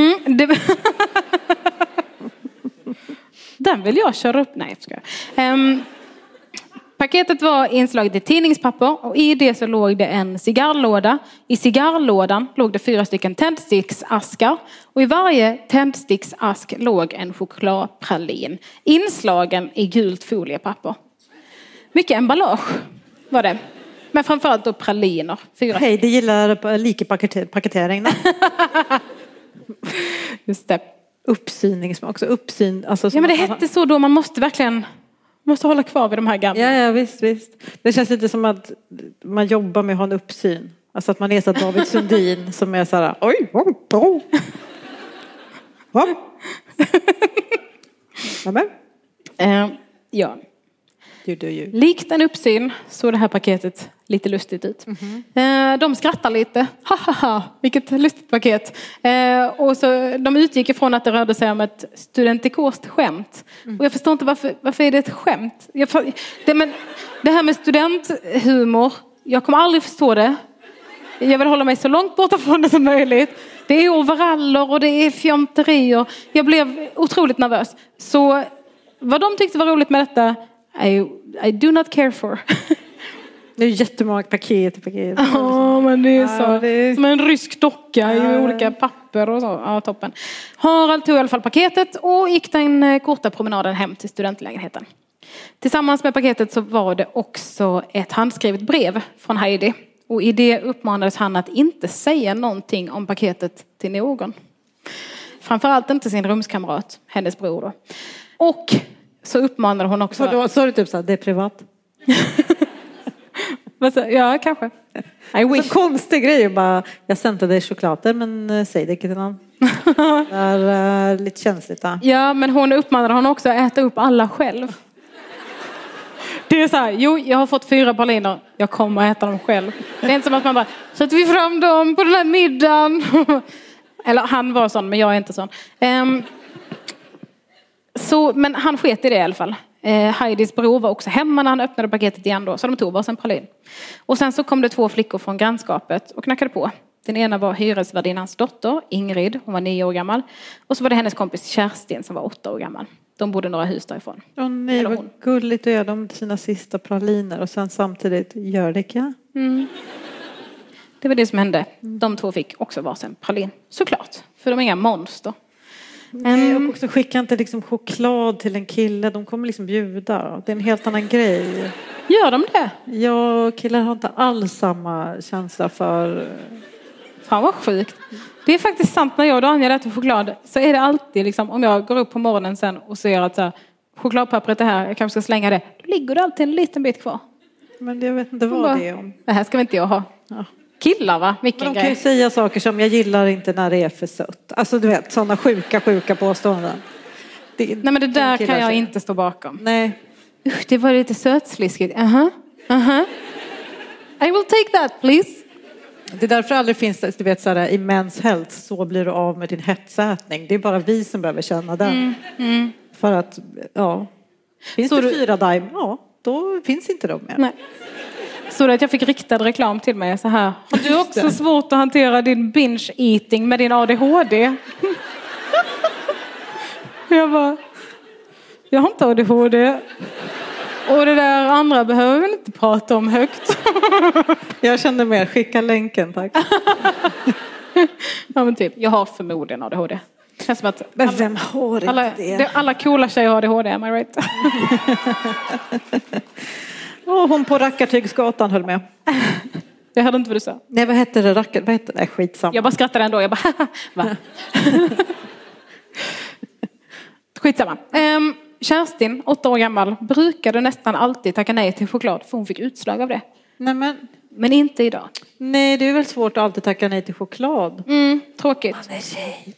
Den vill jag köra upp. Nej, jag skojar. Paketet var inslaget i tidningspapper och i det så låg det en cigarrlåda. I cigarrlådan låg det 4 stycken tändsticksaskar och i varje tändsticksask låg en chokladpralin inslagen i gult foliepapper. Mycket emballage var det. Men framförallt då praliner. 4. Hej, det gillar likepaketering. Just det. Uppsyning också. Alltså, ja men det hette så då, man måste hålla kvar vid de här gamla. Ja, visst. Det känns lite som att man jobbar med att ha en uppsyn. Alltså att man är så David Sundin som är så här, oj. Ja. You. Likt en uppsyn så det här paketet lite lustigt ut. De skrattar lite. Hahaha, vilket lustigt paket. Och så, de utgick ifrån att det rörde sig om ett studentikost skämt. Och jag förstår inte varför är det ett skämt? Det här med studenthumor, jag kommer aldrig förstå det. Jag vill hålla mig så långt borta från det som möjligt. Det är overaller och det är fjanterier. Jag blev otroligt nervös. Så vad de tyckte var roligt med detta I do not care for. Det är jättemånga paket. Ja, men det är så. det är... Som en rysk docka i olika papper och så. Ja, toppen. Harald tog i alla fall paketet och gick den korta promenaden hem till studentlägenheten. Tillsammans med paketet så var det också ett handskrivet brev från Heidi. Och i det uppmanades han att inte säga någonting om paketet till någon. Framförallt inte sin rumskamrat, hennes bror då. Och så uppmanade hon också... Då sa du typ så här, det är privat. Ja, kanske. I wish. Så konstig grej bara, jag sände dig choklader men säg det inte till någon. Det är lite känsligt där. Ja, men hon uppmanade hon också att äta upp alla själv. Det är så här, jo, jag har fått 4 praliner. Jag kommer att äta dem själv. Det är inte som att man bara, sätter vi fram dem på den här middagen. Eller han var sån, men jag är inte sån. Men han sket i det i alla fall. Heidis bror var också hemma när han öppnade paketet igen då. Så de tog varsin pralin. Och sen så kom det 2 flickor från grannskapet och knackade på. Den ena var hyresvärdinnans dotter, Ingrid. Hon var 9 år gammal. Och så var det hennes kompis Kerstin som var 8 år gammal. De bodde några hus därifrån. Åh nej, vad gulligt att göra dem sina sista praliner. Och sen samtidigt gör det, ja. Det var det som hände. De 2 fick också varsin pralin. Såklart. För de är inga monster. Nej, och också skicka inte liksom choklad till en kille. De kommer liksom bjuda. Det är en helt annan grej. Gör de det? Ja, killar har inte alls samma känsla för... Fan vad sjukt. Det är faktiskt sant, när jag och Daniel äter choklad så är det alltid liksom, om jag går upp på morgonen sen och ser att så här, chokladpappret är här, jag kanske ska slänga det. Då ligger det alltid en liten bit kvar. Men jag vet inte vad det är om. Det här ska vi inte jag ha. Ja. Killar va? Vilken de kan ju säga saker som jag gillar inte när det är för sött. Alltså du vet, sådana sjuka påståenden. Nej men det där kan jag inte stå bakom. Nej. Usch, det var lite sötsliskigt. I will take that please. Det är därför aldrig finns det, du vet så här, i Men's Health så blir du av med din hetsätning. Det är bara vi som behöver känna den. För att, ja. Finns så det 4 Daim? Ja, då finns inte de mer. Nej. Så att jag fick riktad reklam till mig så här. Har du också svårt att hantera din binge eating med din ADHD? Jag har inte ADHD. Och det där andra behöver vi väl inte prata om högt. Jag kände mer, skicka länken tack. Ja men typ, jag har förmodligen ADHD. Det känns som att vem har inte det? Alla coola tjejer har ADHD, am I right? Hon på Rackartygsgatan höll med. Jag hörde inte vad du sa. Nej, vad hette det? Vad hette det? Nej, skitsamma. Jag bara skrattade ändå. Jag bara, va? Skitsamma. Kerstin, 8 år gammal, brukade nästan alltid tacka nej till choklad. För hon fick utslag av det. Nej, men inte idag. Nej, det är väl svårt att alltid tacka nej till choklad. Tråkigt. Man är tjej.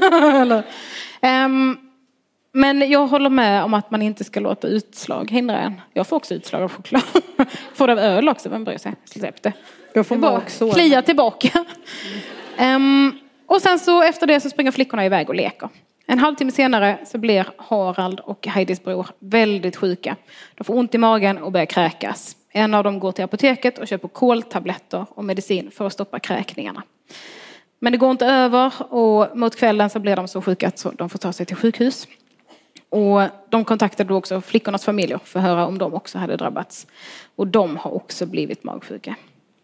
Men jag håller med om att man inte ska låta utslag hindra en. Jag får också utslag av choklad. Får det av öl också, vem bryr sig? Jag får bara klia tillbaka. Och sen så efter det så springer flickorna iväg och leker. En halvtimme senare så blir Harald och Heidis bror väldigt sjuka. De får ont i magen och börjar kräkas. En av dem går till apoteket och köper koltabletter och medicin för att stoppa kräkningarna. Men det går inte över och mot kvällen så blir de så sjuka att de får ta sig till sjukhus. Och de kontaktade då också flickornas familjer för att höra om de också hade drabbats. Och de har också blivit magsjuka.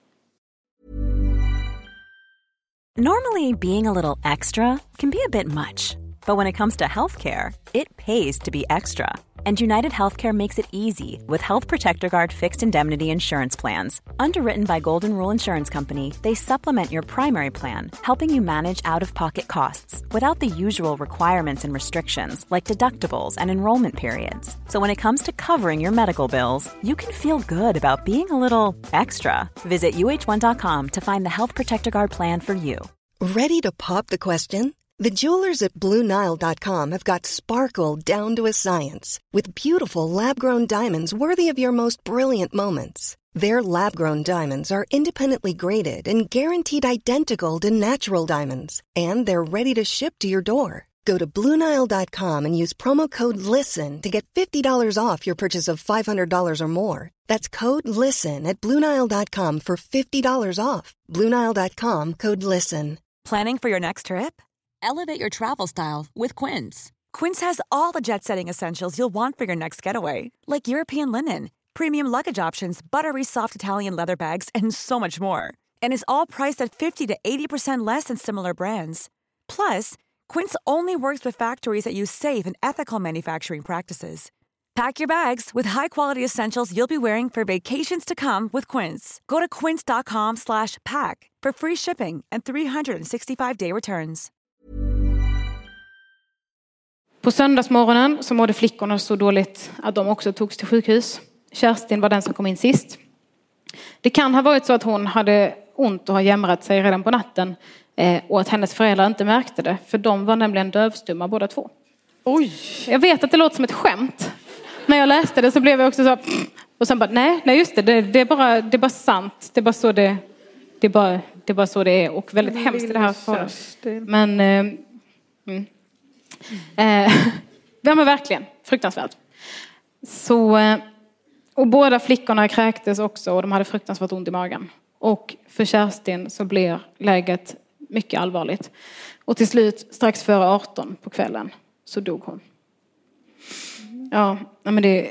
Normally, being a little extra can be a bit much. But when it comes to healthcare, it pays to be extra. And United Healthcare makes it easy with Health Protector Guard fixed indemnity insurance plans. Underwritten by Golden Rule Insurance Company, they supplement your primary plan, helping you manage out-of-pocket costs without the usual requirements and restrictions like deductibles and enrollment periods. So when it comes to covering your medical bills, you can feel good about being a little extra. Visit uh1.com to find the Health Protector Guard plan for you. Ready to pop the question? The jewelers at BlueNile.com have got sparkle down to a science with beautiful lab-grown diamonds worthy of your most brilliant moments. Their lab-grown diamonds are independently graded and guaranteed identical to natural diamonds, and they're ready to ship to your door. Go to BlueNile.com and use promo code LISTEN to get $50 off your purchase of $500 or more. That's code LISTEN at BlueNile.com for $50 off. BlueNile.com, code LISTEN. Planning for your next trip? Elevate your travel style with Quince. Quince has all the jet-setting essentials you'll want for your next getaway, like European linen, premium luggage options, buttery soft Italian leather bags, and so much more. And is all priced at 50 to 80% less than similar brands. Plus, Quince only works with factories that use safe and ethical manufacturing practices. Pack your bags with high-quality essentials you'll be wearing for vacations to come with Quince. Go to quince.com/pack for free shipping and 365-day returns. På söndagsmorgonen så mådde flickorna så dåligt att de också togs till sjukhus. Kerstin var den som kom in sist. Det kan ha varit så att hon hade ont och har jämrat sig redan på natten. Och att hennes föräldrar inte märkte det. För de var nämligen dövstumma båda två. Oj! Jag vet att det låter som ett skämt. När jag läste det så blev jag också så... Och sen bara, nej just det. Det är bara sant. Det är bara så det är bara så det är. Och väldigt hemskt i det här fallet. Men... ja men verkligen. Fruktansvärt. Så... Och båda flickorna kräktes också. Och de hade fruktansvärt ont i magen. Och för Kerstin så blev läget mycket allvarligt. Och till slut, strax före 18 på kvällen, så dog hon. Ja, men det...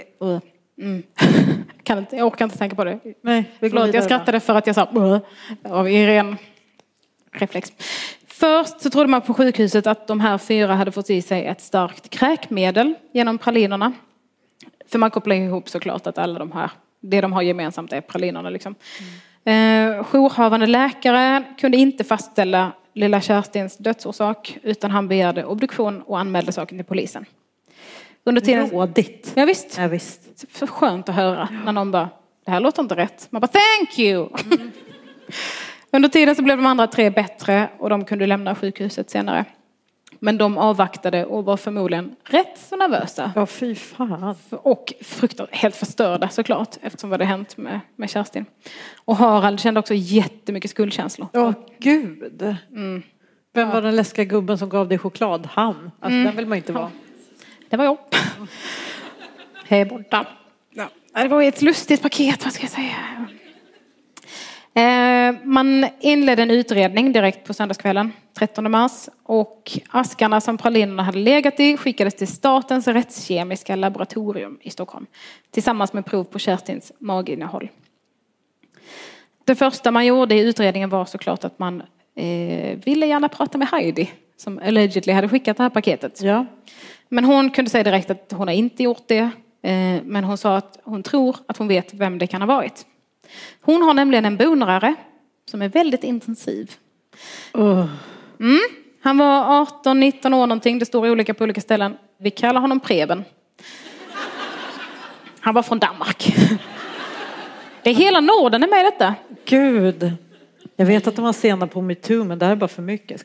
Jag orkar inte tänka på det. Nej, förlåt, jag skrattade för att jag sa... Av i ren reflex. Först så trodde man på sjukhuset att de här 4 hade fått i sig ett starkt kräkmedel genom pralinerna. För man kopplar ihop såklart att alla de här... Det de har gemensamt är pralinerna liksom. Jourhavande läkare kunde inte fastställa lilla Kerstins dödsorsak utan han begärde obduktion och anmälde saken till polisen. Under tiden... Rådigt. Ja, visst. Ja, visst. För skönt att höra när någon bara, det här låter inte rätt. Man bara, thank you! Under tiden så blev de andra 3 bättre och de kunde lämna sjukhuset senare. Men de avvaktade och var förmodligen rätt så nervösa. Ja, fy fan. Och helt förstörda såklart, eftersom vad det hänt med Kerstin. Och Harald kände också jättemycket skuldkänslor. Åh, gud. Vem var den läskiga gubben som gav dig choklad? Han. Alltså, den vill man inte vara. Det var jag. Hej borta. Ja. Det var ett lustigt paket, vad ska jag säga? Man inledde en utredning direkt på söndagskvällen, 13 mars. Och askarna som pralinerna hade legat i skickades till Statens rättskemiska laboratorium i Stockholm. Tillsammans med prov på Kerstins maginnehåll. Det första man gjorde i utredningen var såklart att man ville gärna prata med Heidi. Som allegedly hade skickat det här paketet. Ja. Men hon kunde säga direkt att hon har inte gjort det. Men hon sa att hon tror att hon vet vem det kan ha varit. Hon har nämligen en bonrare som är väldigt intensiv. Han var 18-19 år någonting. Det står olika på olika ställen. Vi kallar honom Preben. Han var från Danmark. Det är hela Norden är med i detta. Gud. Jag vet att de var sena på MeToo, men det här är bara för mycket.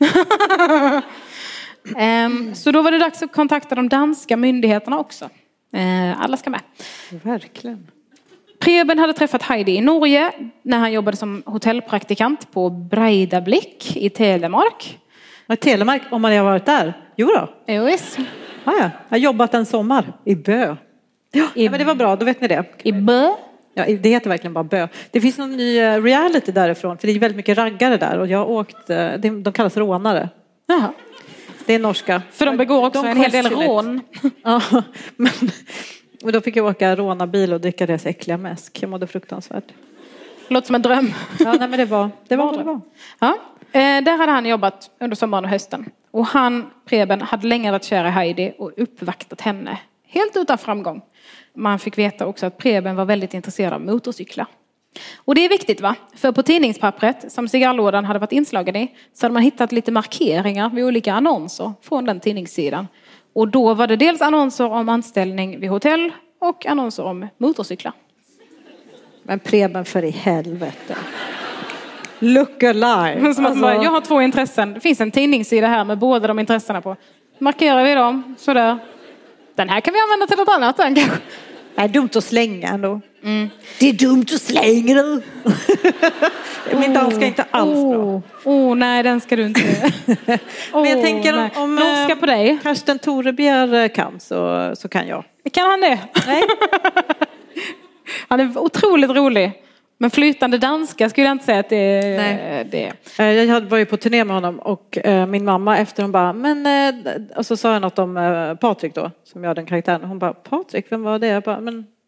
Så då var det dags att kontakta de danska myndigheterna också. Alla ska med. Verkligen. Preben hade träffat Heidi i Norge när han jobbade som hotellpraktikant på Breidablik i Telemark. Ja, Telemark, om man har varit där? Jo då. Yes. Ja. Jag har jobbat en sommar i Bö. Ja, men det var bra, då vet ni det. I Bö? Ja, det heter verkligen bara Bö. Det finns någon ny reality därifrån, för det är väldigt mycket raggare där. Och jag har åkt, de kallas rånare. Jaha. Det är norska. För de begår också en hel del rån. Ja, men då fick jag åka råna bil och dricka deras äckliga mäsk. Jag mådde fruktansvärt. Låter som en dröm. Ja, nej, men det var det. Ja. Där hade han jobbat under sommaren och hösten. Och Preben, hade länge varit kär i Heidi och uppvaktat henne. Helt utan framgång. Man fick veta också att Preben var väldigt intresserad av motorcyklar. Och det är viktigt va? För på tidningspappret som cigarrlådan hade varit inslagen i så hade man hittat lite markeringar vid olika annonser från den tidningssidan. Och då var det dels annonser om anställning vid hotell och annonser om motorcyklar. Men Preben, för i helvete. Look alive. Som alltså... Jag har 2 intressen. Det finns en tidningssida här med båda de intressena på. Markerar vi dem sådär. Den här kan vi använda till något annat sen kanske. Det är dumt att slänga ändå. Det är dumt att slänga du. Min danska är inte alls bra. Nej, den ska du inte. Men jag tänker om norska på dig. Karsten Torebjer kan så kan jag. Kan han det? Nej. Han är otroligt rolig. Men flytande danska skulle jag inte säga att det är det. Jag var ju på turné med honom och min mamma efter hon bara, och så sa jag något om Patrik då, som gör den karaktären. Hon bara, Patrik, vem var det? Jag bara, men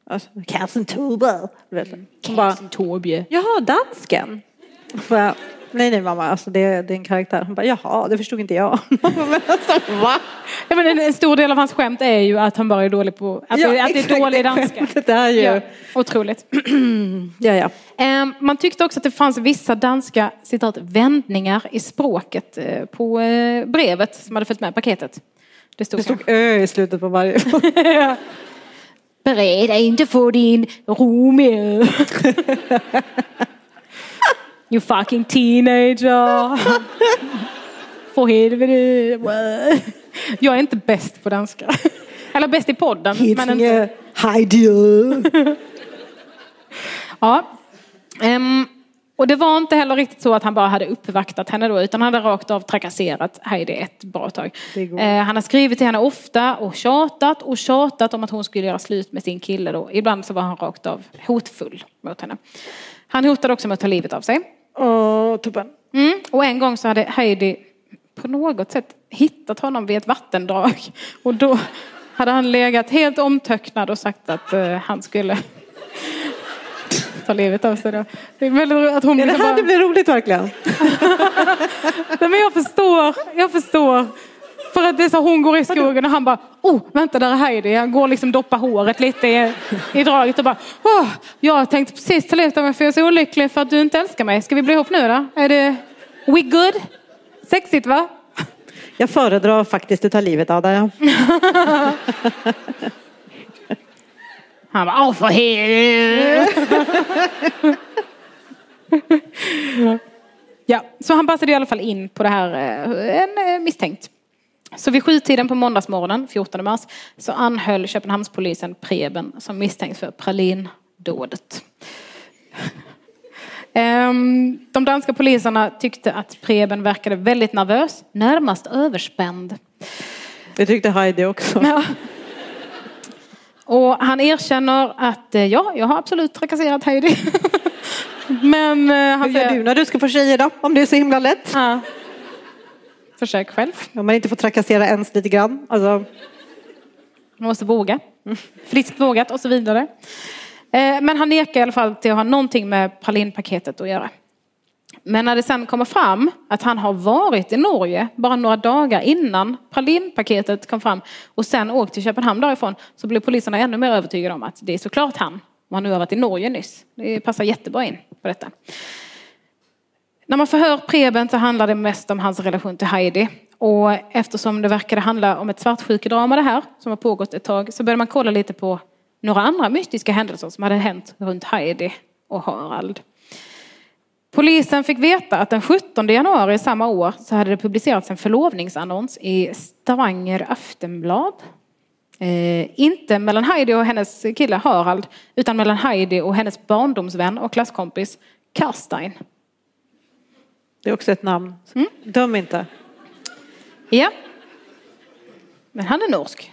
Alltså, Karsten Tobbe. Karsten Tobbe. Jaha, dansken. Bara, nej mamma, alltså det är en karaktär. Hon bara, jaha, det förstod inte jag. Men alltså, va? Ja, men en stor del av hans skämt är ju att han bara är dålig på att det är dålig danska. Det är ju... Ja, otroligt. ja. Man tyckte också att det fanns vissa danska citat vändningar i språket på brevet som hade följt med paketet. Det stod ö i slutet på varje. ja. Bered dig inte få din Romeo. You fucking teenager. För helvete. Jag är inte bäst på danska. Eller bäst i podden. Men inte... Heidi. Ja. Och det var inte heller riktigt så att han bara hade uppvaktat henne då, utan han hade rakt av trakasserat Heidi ett bra tag. Han har skrivit till henne ofta och tjatat om att hon skulle göra slut med sin kille då. Ibland så var han rakt av hotfull mot henne. Han hotade också med att ta livet av sig. Toppen. Och en gång så hade Heidi på något sätt hittat honom vid ett vattendrag. Och då hade han legat helt omtöcknad och sagt att han skulle ta livet av sig då. Det är väldigt roligt att hon... Är det här det blir roligt verkligen? Men jag förstår. För att det är så hon går i skogen och han bara, vänta där är Heidi. Han går liksom doppa håret lite i draget och bara, jag tänkte precis ta livet av mig för jag är så olycklig för att du inte älskar mig. Ska vi bli ihop nu då? Är det we good? Sexigt va? Jag föredrar faktiskt att ta livet av dig. Han bara, för helvete. Ja, så han passade i alla fall in på det här, en misstänkt. Så vid 7-tiden på måndagsmorgonen, 14 mars, så anhöll Köpenhamnspolisen Preben som misstänkt för pralindådet. De danska poliserna tyckte att Preben verkade väldigt nervös, närmast överspänd. Det tyckte Heidi också. Ja. Och han erkänner att jag har absolut trakasserat Heidi. Men han hur gör du när du ska få tjejer då? Om det är så himla lätt. Ja. Försök själv. Om man inte får trakassera ens lite grann. Alltså. Man måste våga. Friskt vågat och så vidare. Men han nekar i alla fall till att ha någonting med pralinpaketet att göra. Men när det sen kommer fram att han har varit i Norge bara några dagar innan pralinpaketet kom fram och sen åkt till Köpenhamn därifrån, så blir poliserna ännu mer övertygade om att det är såklart han. Och han nu har varit i Norge nyss. Det passar jättebra in på detta. När man förhör Preben så handlar det mest om hans relation till Heidi. Och eftersom det verkade handla om ett svartsjukedrama det här som har pågått ett tag, så började man kolla lite på några andra mystiska händelser som hade hänt runt Heidi och Harald. Polisen fick veta att den 17 januari samma år så hade det publicerats en förlovningsannons i Stavanger Aftenblad. Inte mellan Heidi och hennes kille Harald, utan mellan Heidi och hennes barndomsvän och klasskompis Karstein. Det är också ett namn. Döm inte. Ja. Men han är norsk.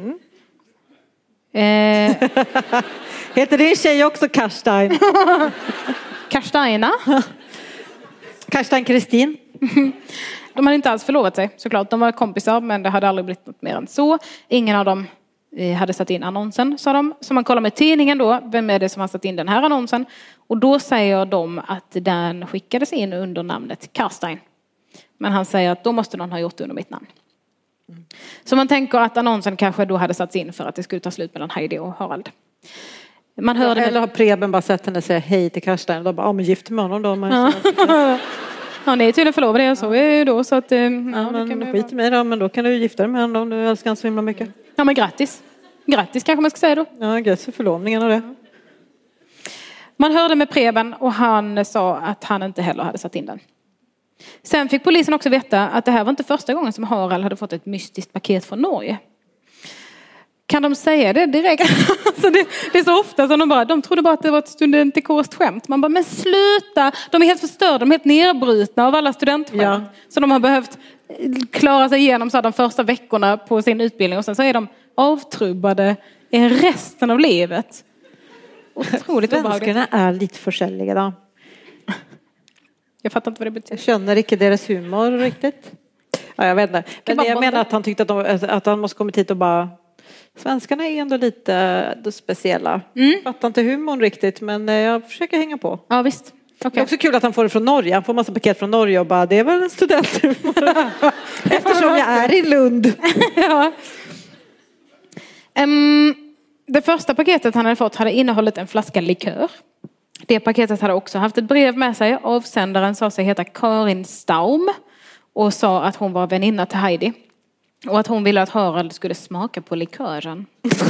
Heter din tjej också Karstein? Karsteina. Karstein Kristin. De hade inte alls förlovat sig såklart. De var kompisar men det hade aldrig blivit något mer än så. Ingen av dem hade satt in annonsen, sa de. Så man kollar med tidningen då. Vem är det som har satt in den här annonsen? Och då säger de att den skickades in under namnet Karstein. Men han säger att då måste någon ha gjort det under mitt namn. Så man tänker att annonsen kanske då hade satts in för att det skulle ta slut mellan Heidi och Harald. Man hörde eller har Preben bara sett henne säga hej till Karstein. Då bara, men gift med honom då. Ja, ni är tydligen förlovade och så är det då. Så att, men skit i mig då, men då kan du gifta dig med honom om du älskar honom så himla mycket. Ja, men grattis. Grattis kanske man ska säga då. Ja, grattis för förlovningen och det. Man hörde med Preben och han sa att han inte heller hade satt in den. Sen fick polisen också veta att det här var inte första gången som Harald hade fått ett mystiskt paket från Norge. Kan de säga det direkt? Alltså det är så ofta som de trodde bara att det var ett studentikost skämt. Man bara, men sluta! De är helt förstörda, de är helt nedbrutna av alla studentskämt. Ja. Så de har behövt klara sig igenom så här, de första veckorna på sin utbildning. Och sen så är de avtrubbade i resten av livet. Otroligt obehagligt. Svenskarna är lite försälliga då. Jag fattar inte vad det betyder. Jag känner inte deras humor riktigt. Ja, jag vet inte. Men jag menar att han tyckte att han måste komma hit och bara Svenskarna är ändå lite speciella. Fattar inte humorn riktigt, men jag försöker hänga på. Ja, visst. Det är också kul att han får det från Norge. Han får massa paket från Norge och bara, det är väl en studenthumor. Eftersom jag är i Lund. Ja. Det första paketet han hade fått hade innehållit en flaska likör. Det paketet hade också haft ett brev med sig. Avsändaren sa sig heta Karin Staum och sa att hon var väninna till Heidi. Och att hon ville att Harald skulle smaka på likören.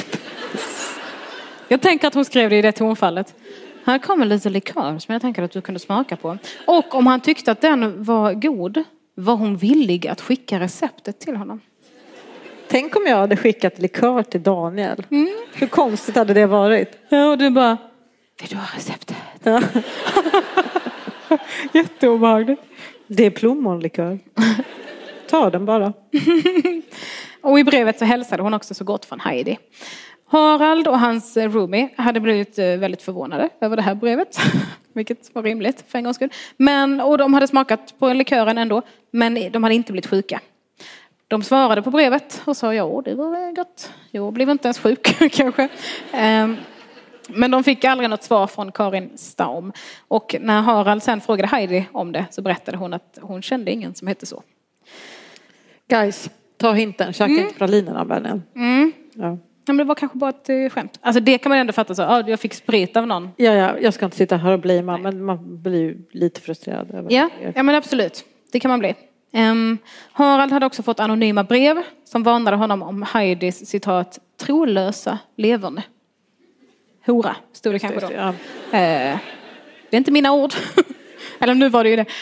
Jag tänker att hon skrev det i det tonfallet. Här kommer lite likör som jag tänker att du kunde smaka på. Och om han tyckte att den var god, var hon villig att skicka receptet till honom. Tänk om jag hade skickat likör till Daniel. Hur konstigt hade det varit? Ja, och du bara, vill du ha receptet? Ja. Jätteobehagligt. Det är plommonlikör. Ta den bara. Och i brevet så hälsade hon också så gott från Heidi. Harald och hans roomie hade blivit väldigt förvånade över det här brevet. Vilket var rimligt för en gångs skull. Och de hade smakat på likören ändå. Men de hade inte blivit sjuka. De svarade på brevet och sa ja, det var gott. Jag blev inte ens sjuk kanske. Men de fick aldrig något svar från Karin Staum. Och när Harald sen frågade Heidi om det så berättade hon att hon kände ingen som hette så. Guys, ta hinten. Käka inte pralinerna, vännen. Ja. Men det var kanske bara ett skämt. Alltså det kan man ändå fatta så. Ja, jag fick sprit av någon. Ja, jag ska inte sitta här och bli men man blir ju lite frustrerad över ja, men absolut. Det kan man bli. Harald hade också fått anonyma brev som varnade honom om Heidis citat trolösa leverne. Hora, stod det kanske då. Ja. Det är inte mina ord. Eller nu var det ju det.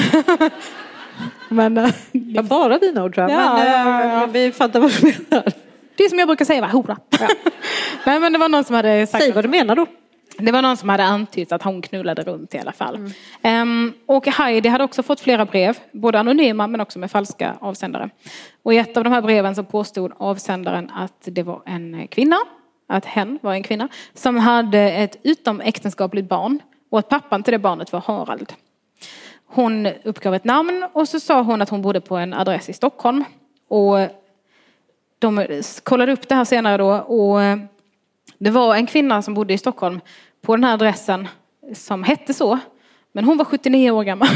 Men ja, bara dina ord tror jag. Ja, men vi fattar vad du menar. Det som jag brukar säga var hora. Ja. Nej, men det var någon som hade sagt... Säg vad du menar då. Det var någon som hade antytt att hon knullade runt i alla fall. Och Heidi hade också fått flera brev. Både anonyma men också med falska avsändare. Och i ett av de här breven så påstod avsändaren att det var en kvinna. Att hen var en kvinna. Som hade ett utomäktenskapligt barn. Och att pappan till det barnet var Harald. Hon uppgav ett namn och så sa hon att hon bodde på en adress i Stockholm. Och de kollade upp det här senare då och det var en kvinna som bodde i Stockholm på den här adressen som hette så. Men hon var 79 år gammal.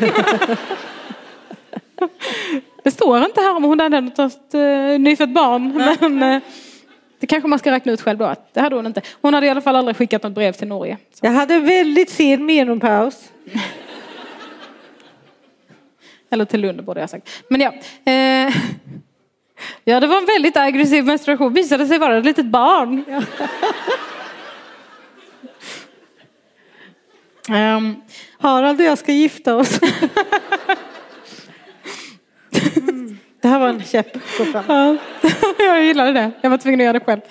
Det står inte här om hon hade ett nyfött barn. Men det kanske man ska räkna ut själv då att det hade hon inte. Hon hade i alla fall aldrig skickat något brev till Norge. Så. Jag hade väldigt sen menopaus. Eller till Lund borde jag ha sagt. Men ja. Ja, det var en väldigt aggressiv menstruation. Visade sig vara ett litet barn. Harald och jag ska gifta oss. Det här var en käpp. Ja, jag gillade det. Jag var tvungen att göra det själv.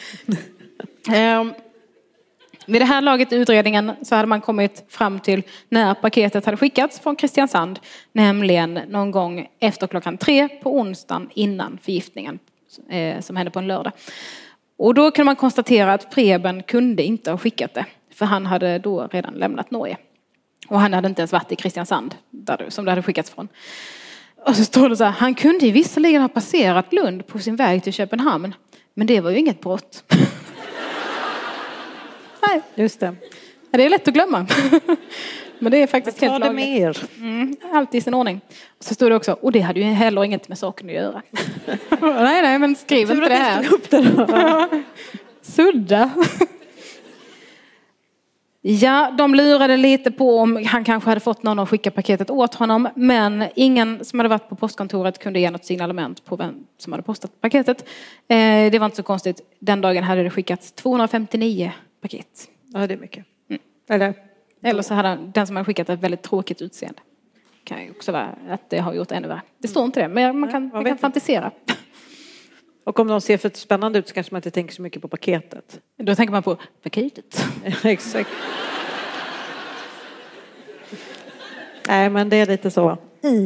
Vid det här laget i utredningen så hade man kommit fram till när paketet hade skickats från Kristiansand. Nämligen någon gång efter 3:00 på onsdagen innan förgiftningen som hände på en lördag. Och då kunde man konstatera att Preben kunde inte ha skickat det. För han hade då redan lämnat Norge. Och han hade inte ens varit i Kristiansand som det hade skickats från. Och så står det så här, han kunde ju visserligen ha passerat Lund på sin väg till Köpenhamn. Men det var ju inget brott. Nej, just det. Det är lätt att glömma. Men det är faktiskt helt lagligt. Med er. Allt i sin ordning. Och så stod det också, och det hade ju heller inget med saken att göra. nej, men skriv inte det här. Upp det då. Sudda. Ja, de lurade lite på om han kanske hade fått någon att skicka paketet åt honom. Men ingen som hade varit på postkontoret kunde ge något signalement på vem som hade postat paketet. Det var inte så konstigt. Den dagen hade det skickats 259 paket. Ja, det är mycket. Eller så hade den som hade skickat ett väldigt tråkigt utseende. Det kan ju också vara att det har gjort ännu värre. Det står inte det, men man kan fantisera. Och om de ser för spännande ut så kanske man inte tänker så mycket på paketet. Då tänker man på paketet. Exakt. Nej, men det är lite så.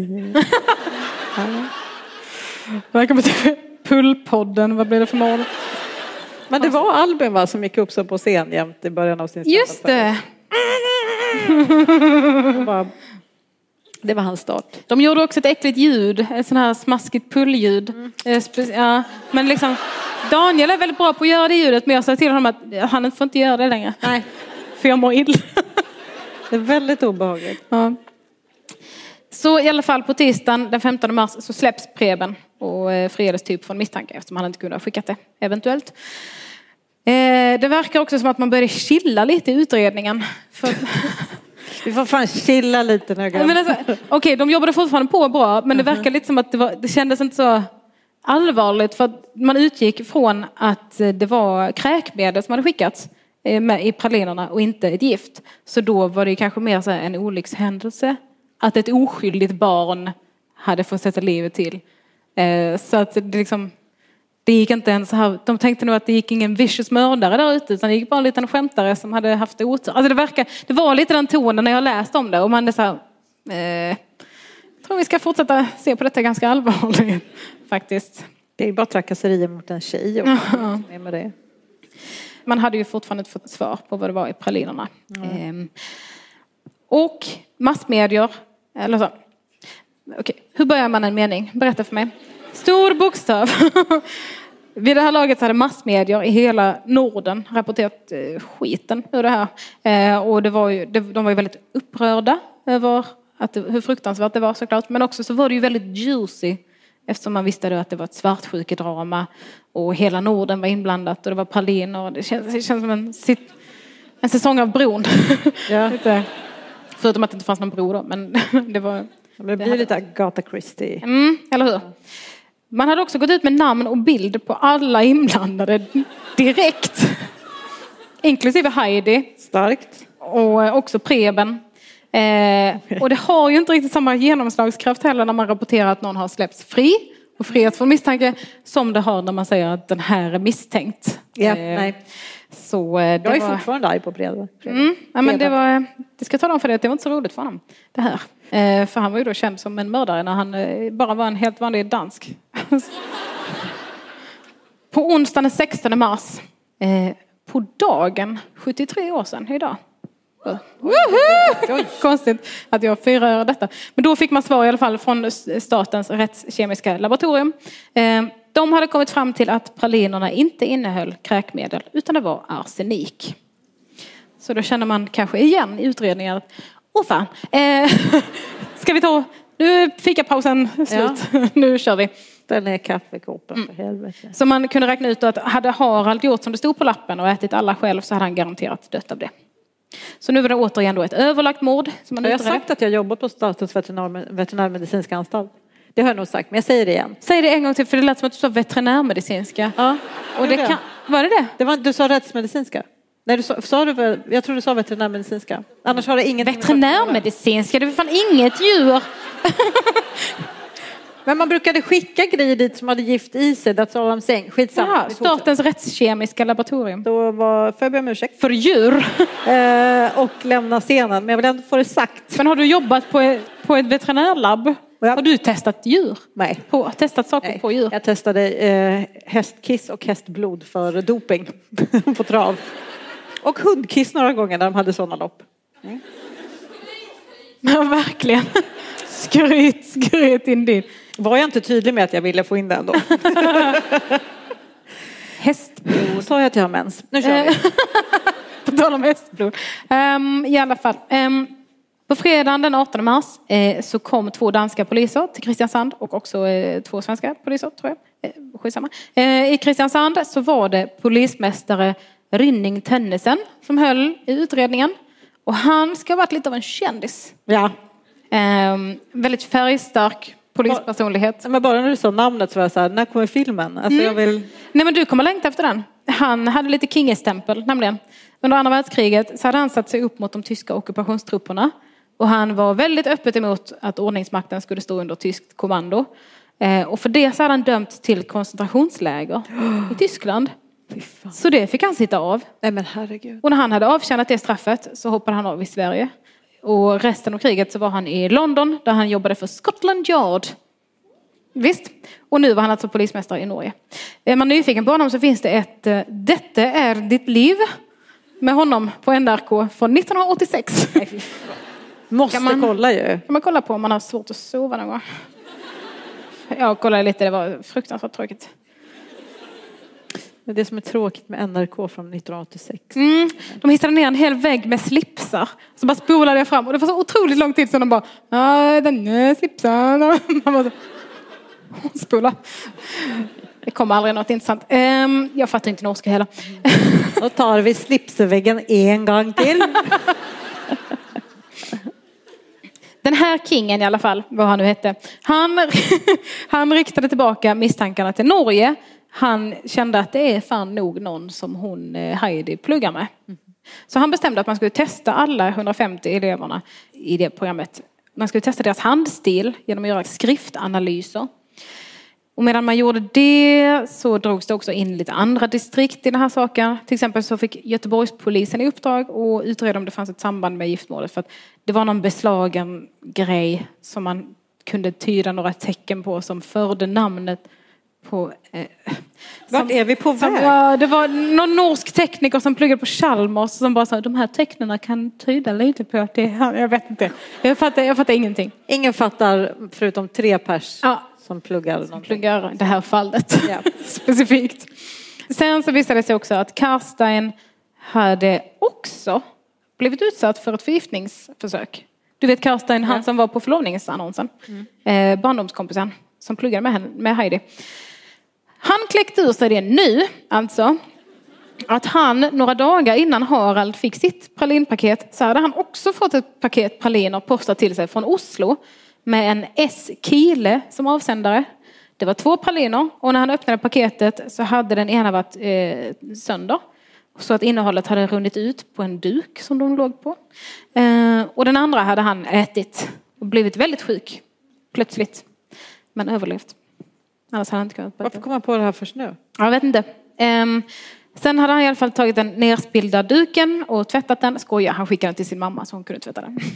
Välkommen till Pullpodden. Vad blir det för mål? Men det var Albin va, som gick upp så på scen jämt i början av sin Just det. Det var hans start. De gjorde också ett äckligt ljud, ett sån här smaskigt pullljud. Ja, men liksom, Daniel är väldigt bra på att göra det ljudet, men jag sa till honom att han får inte göra det längre. Nej. För jag mår illa. Det är väldigt obehagligt. Ja. Så i alla fall på tisdagen den 15 mars så släpps Preben och friades typ från misstanke eftersom han inte kunde ha skickat det eventuellt. Det verkar också som att man började chilla lite i utredningen. För... Vi får fan chilla lite nu. Alltså, okej, de jobbade fortfarande på bra, men det verkar lite som att det kändes inte så allvarligt, för att man utgick från att det var kräkmedel som hade skickats med i pralinerna och inte ett gift. Så då var det kanske mer så här en olyckshändelse att ett oskyldigt barn hade fått sätta livet till. Så att det gick inte ens så här. De tänkte nog att det gick ingen vicious mördare där ute, utan det gick bara en liten skämtare som hade haft otur. Alltså det var lite den tonen när jag läste om det, och man är så här, jag tror vi ska fortsätta se på detta ganska allvarligt faktiskt. Det är bara trakasserier mot en tjej och med det. Man hade ju fortfarande inte fått svar på vad det var i pralinerna. Och massmedier, eller så. Okej, hur börjar man en mening? Berätta för mig. Stor bokstav. Vid det här laget så hade massmedier i hela Norden rapporterat skiten ur det här. Och de var ju väldigt upprörda över hur fruktansvärt det var, såklart. Men också så var det ju väldigt juicy, eftersom man visste då att det var ett svartsjukedrama och hela Norden var inblandat och det var praliner. Det känns som en säsong av Bron. Ja. Förutom att det inte fanns någon bro då, men det var... Det blir lite Agatha Christie. Eller hur? Man hade också gått ut med namn och bild på alla inblandade direkt. Inklusive Heidi. Starkt. Och också Preben. Och det har ju inte riktigt samma genomslagskraft heller när man rapporterar att någon har släppts fri och frihet från misstanke som det har när man säger att den här är misstänkt. Ja, nej. Så jag är fortfarande arg på Preben. Ja, men det ska ta dem för det var inte så roligt för honom det här. För han var ju då känd som en mördare när han bara var en helt vanlig dansk. På onsdagen den 16 mars på dagen 73 år sedan idag. Konstigt att jag firar detta. Men då fick man svar i alla fall från statens rättskemiska laboratorium. De hade kommit fram till att pralinerna inte innehöll kräkmedel utan det var arsenik. Så då känner man kanske igen i utredningen att fan, ska vi ta, nu är fikapausen slut, nu kör vi. Ställ ner kaffekoppen för helvete. Så man kunde räkna ut att hade Harald gjort som det stod på lappen och ätit alla själv så hade han garanterat dött av det. Så nu var det återigen då ett överlagt mord. Som jag har sagt att jag jobbar på Statens veterinärmedicinska anstalt. Det har jag nog sagt, men jag säger det igen. Säg det en gång till, för det lät som att du sa veterinärmedicinska. Ja. Och det kan, var det det? Du sa rättsmedicinska. Nej, jag tror du sa veterinärmedicinska. Annars har det inget. Veterinärmedicinska, det är fan inget djur. Men man brukade skicka grejer dit som hade gift i sig. That's all I'm saying. Skitsamma. Ja, Statens rättskemiska laboratorium. Då får jag be om ursäkt. För djur. Och lämna scenen. Men jag vill ändå få det sagt. Men har du jobbat på ett veterinärlabb? Ja. Har du testat djur? Nej. Testat saker på djur? Jag testade hästkiss och hästblod för doping på trav. Och hundkiss några gånger när de hade sådana lopp. Ja, verkligen. Skryt in din. Var jag inte tydlig med att jag ville få in den då? Hästblod. Sa jag att jag har mens. Nu kör vi. På tal om hästblod. I alla fall. På fredagen den 18 mars så kom 2 danska poliser till Kristiansand och också 2 svenska poliser, tror jag. Skitsamma. I Kristiansand så var det polismästare Rynning Tennesen som höll i utredningen. Och han ska ha varit lite av en kändis. Ja. Väldigt färgstark polispersonlighet. Men bara när du sa namnet så var jag så här, när kommer filmen? Alltså jag vill... Nej, men du kommer längta efter den. Han hade lite kingestämpel, nämligen. Under andra världskriget så hade han satt sig upp mot de tyska ockupationstrupperna. Och han var väldigt öppet emot att ordningsmakten skulle stå under tyskt kommando. Och för det så hade han dömts till koncentrationsläger i Tyskland. Så det fick han sitta av. Nej, men herregud. Och när han hade avtjänat det straffet så hoppade han av i Sverige. Och resten av kriget så var han i London där han jobbade för Scotland Yard. Visst. Och nu var han alltså polismästare i Norge. Är man nyfiken på honom så finns det ett Detta är ditt liv med honom på NRK från 1986. Måste kolla ju. Kan man kolla på om man har svårt att sova någon gång? Jag kollade lite, det var fruktansvärt tråkigt. Det är det som är tråkigt med NRK från 1986. De hittade ner en hel vägg med slipsar. Så bara spolade jag fram. Och det var så otroligt lång tid sedan de bara, ja, den är slipsar. Man bara så, spola. Det kommer aldrig något intressant. Jag fattar inte norska heller. Då tar vi slipsväggen en gång till. Den här kingen i alla fall, vad han nu hette. Han riktade tillbaka misstankarna till Norge. Han kände att det är fan nog någon som hon Heidi pluggar med. Så han bestämde att man skulle testa alla 150 eleverna i det programmet. Man skulle testa deras handstil genom att göra skriftanalyser. Och medan man gjorde det så drogs det också in lite andra distrikt i den här saken. Till exempel så fick Göteborgspolisen i uppdrag att utreda om det fanns ett samband med giftmålet. För att det var någon beslagen grej som man kunde tyda några tecken på som förde namnet på... Vart är vi på väg? Ja, det var någon norsk tekniker som pluggade på Chalmers som bara sa de här tecknen kan tyda lite på att det... Jag vet inte. Jag fattar ingenting. Ingen fattar förutom 3 pers. Ja. Som pluggar det här fallet specifikt. Sen så visade det sig också att Karstein hade också blivit utsatt för ett förgiftningsförsök. Du vet Karstein, han som var på förlovningsannonsen. Barndomskompisen som pluggade med Heidi. Han kläckte ur sig det nu, alltså. Att han några dagar innan Harald fick sitt pralinpaket så hade han också fått ett paket praliner postat till sig från Oslo. Med en S-kile som avsändare. Det var 2 praliner. Och när han öppnade paketet så hade den ena varit sönder. Så att innehållet hade runnit ut på en duk som de låg på. Och den andra hade han ätit. Och blivit väldigt sjuk. Plötsligt. Men överlevt. Annars hade han inte kunnat. Varför kom han på det här först nu? Jag vet inte. Sen hade han i alla fall tagit den nerspilda duken och tvättat den. Skoja, han skickade den till sin mamma så hon kunde tvätta den.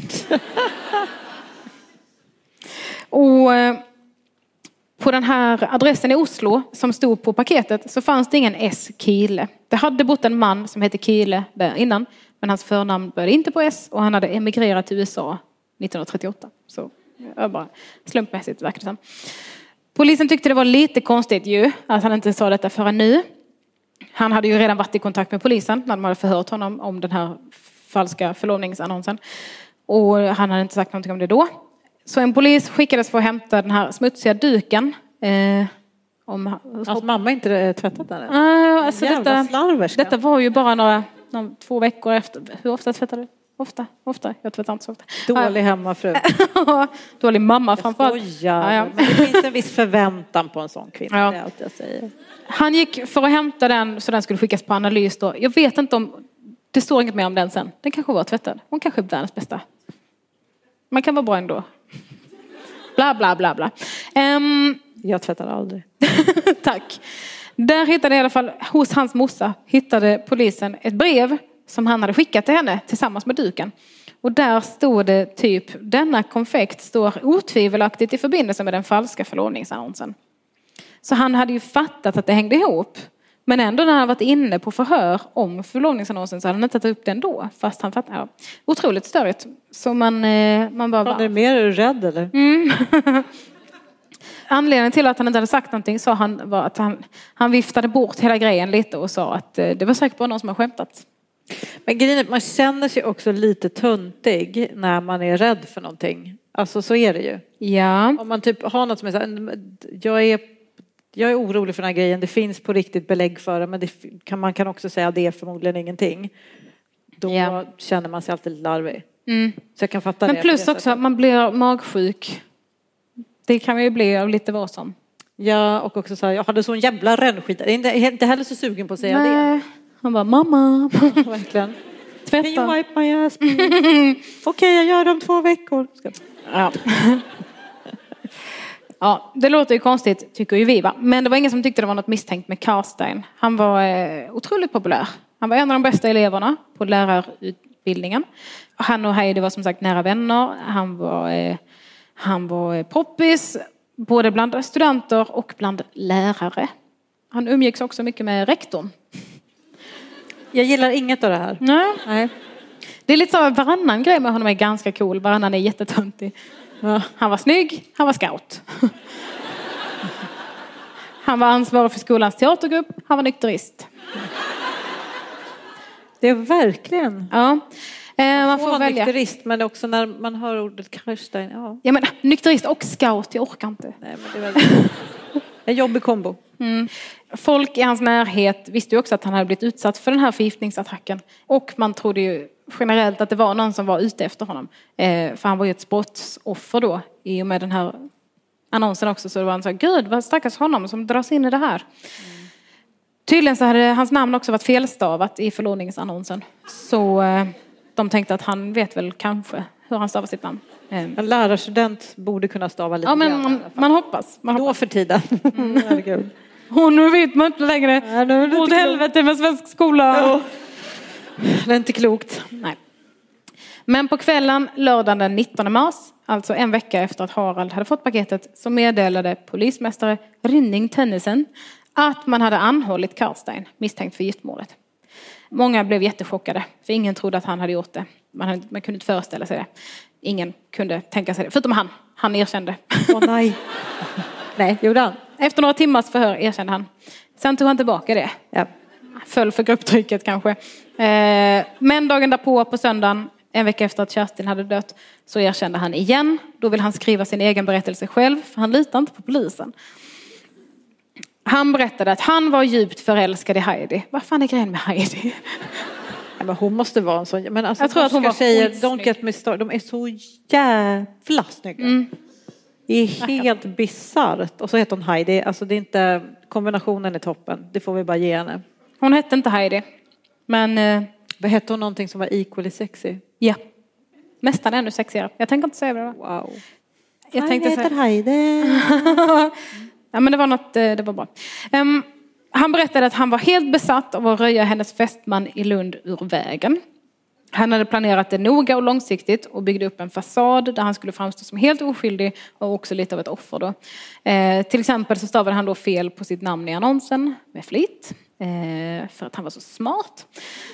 Och på den här adressen i Oslo som stod på paketet så fanns det ingen S. Kile. Det hade bott en man som hette Kile där innan. Men hans förnamn började inte på S och han hade emigrerat till USA 1938. Så bara slumpmässigt verkar det som. Polisen tyckte det var lite konstigt ju att han inte sa detta förrän nu. Han hade ju redan varit i kontakt med polisen när de hade förhört honom om den här falska förlovningsannonsen. Och han hade inte sagt någonting om det då. Så en polis skickades för att hämta den här smutsiga duken. Alltså mamma inte tvättat den? Alltså detta var ju bara 2 veckor efter. Hur ofta tvättar du? Ofta. Jag tvättar inte så ofta. Dålig hemmafru. Dålig mamma framförallt. Ja. Men det finns en viss förväntan på en sån kvinna. Ja. Det är allt jag säger. Han gick för att hämta den så den skulle skickas på analys då. Jag vet inte om... Det står inget mer om den sen. Den kanske var tvättad. Hon kanske är världens bästa. Man kan vara bra ändå. Bla bla bla bla. Jag tvättar aldrig. Tack. Där hittade i alla fall hos hans morsa hittade polisen ett brev som han hade skickat till henne tillsammans med duken. Och där stod det typ denna konfekt står otvivelaktigt i förbindelse med den falska förlovningsannonsen. Så han hade ju fattat att det hängde ihop. Men ändå när han varit inne på förhör om förlovningsannonsen så hade han inte tagit upp den då. Fast han fattade. Ja. Otroligt störigt. Så man bara... Var det mer rädd eller? Anledningen till att han inte hade sagt någonting sa han var att han viftade bort hela grejen lite och sa att det var säkert bara någon som har skämtat. Men grejen är att man känner sig också lite töntig när man är rädd för någonting. Alltså så är det ju. Ja. Om man typ har något som är så här, jag är orolig för den här grejen. Det finns på riktigt belägg för det. Men man kan också säga att det är förmodligen ingenting. Då känner man sig alltid larvig. Så jag kan fatta det. Men plus också att man blir magsjuk. Det kan man ju bli av lite vad som. Ja, och också så här, jag hade sån jävla rännskit. Jag är inte heller så sugen på att säga det. Han bara, mamma. Verkligen. Tvätta. Can you wipe my ass? Okej, jag gör det om 2 veckor. Ja. Ja, det låter ju konstigt tycker ju vi va. Men det var ingen som tyckte det var något misstänkt med Karstein. Han var otroligt populär. Han var en av de bästa eleverna på lärarutbildningen. Han och Heidi var som sagt nära vänner. Han var poppis både bland studenter och bland lärare. Han umgicks också mycket med rektorn. Jag gillar inget av det här. Nej. Det är lite så att varannan grej med honom är ganska cool. Varannan är jättetöntig. Ja. Han var snygg, han var scout. Han var ansvarig för skolans teatergrupp, han var nykterist. Det är verkligen. Ja. Man får välja. Nykterist, men också när man hör ordet Karstein. Ja. Ja, men nykterist och scout, jag orkar inte. Nej, men det är väl en jobbig kombo. Folk i hans närhet visste ju också att han hade blivit utsatt för den här förgiftningsattacken. Och man trodde ju generellt att det var någon som var ute efter honom. För han var ju ett brottsoffer då i och med den här annonsen också. Så det var en så här, gud vad stackars honom som dras in i det här. Tydligen så hade hans namn också varit felstavat i förlovningsannonsen. Så de tänkte att han vet väl kanske hur han stavar sitt namn. En lärarstudent borde kunna stava lite. Ja, men man hoppas. Då för tiden. Herregud. Och nu vet man inte längre. Åt helvete med svensk skola. Ja. Det är inte klokt. Nej. Men på kvällen lördagen den 19 mars, alltså en vecka efter att Harald hade fått paketet, så meddelade polismästare Rynning Tennisen att man hade anhållit Karstein misstänkt för giftmordet. Många blev jättechockade, för ingen trodde att han hade gjort det. Man kunde inte föreställa sig det. Ingen kunde tänka sig det, förutom han. Han erkände. Nej. Nej, gjorde han? Efter några timmars förhör erkände han. Sen tog han tillbaka det. Ja. Föll för grupptrycket kanske. Men dagen därpå på söndagen, en vecka efter att Kerstin hade dött, så erkände han igen. Då vill han skriva sin egen berättelse själv, för han litar inte på polisen. Han berättade att han var djupt förälskad i Heidi. Vad fan är grejen med Heidi? Ja, men hon måste vara en sån. Men alltså, jag tror att hon var säger, don't get me started. De är så jävla snygga. Det är helt bizarrt. Och så heter hon Heidi. Alltså det är inte, kombinationen är toppen. Det får vi bara ge henne. Hon hette inte Heidi. Men vad hette hon, någonting som var equally sexy? Ja. Nästan ännu sexigare. Jag tänker inte säga vad det var. Wow. Jag tänkte heter Heidi. Ja, men det var något, det var bra. Han berättade att han var helt besatt av att röja hennes fästman i Lund ur vägen. Han hade planerat det noga och långsiktigt och byggde upp en fasad där han skulle framstå som helt oskyldig och också lite av ett offer då. Till exempel så stavade han då fel på sitt namn i annonsen med flit. För att han var så smart.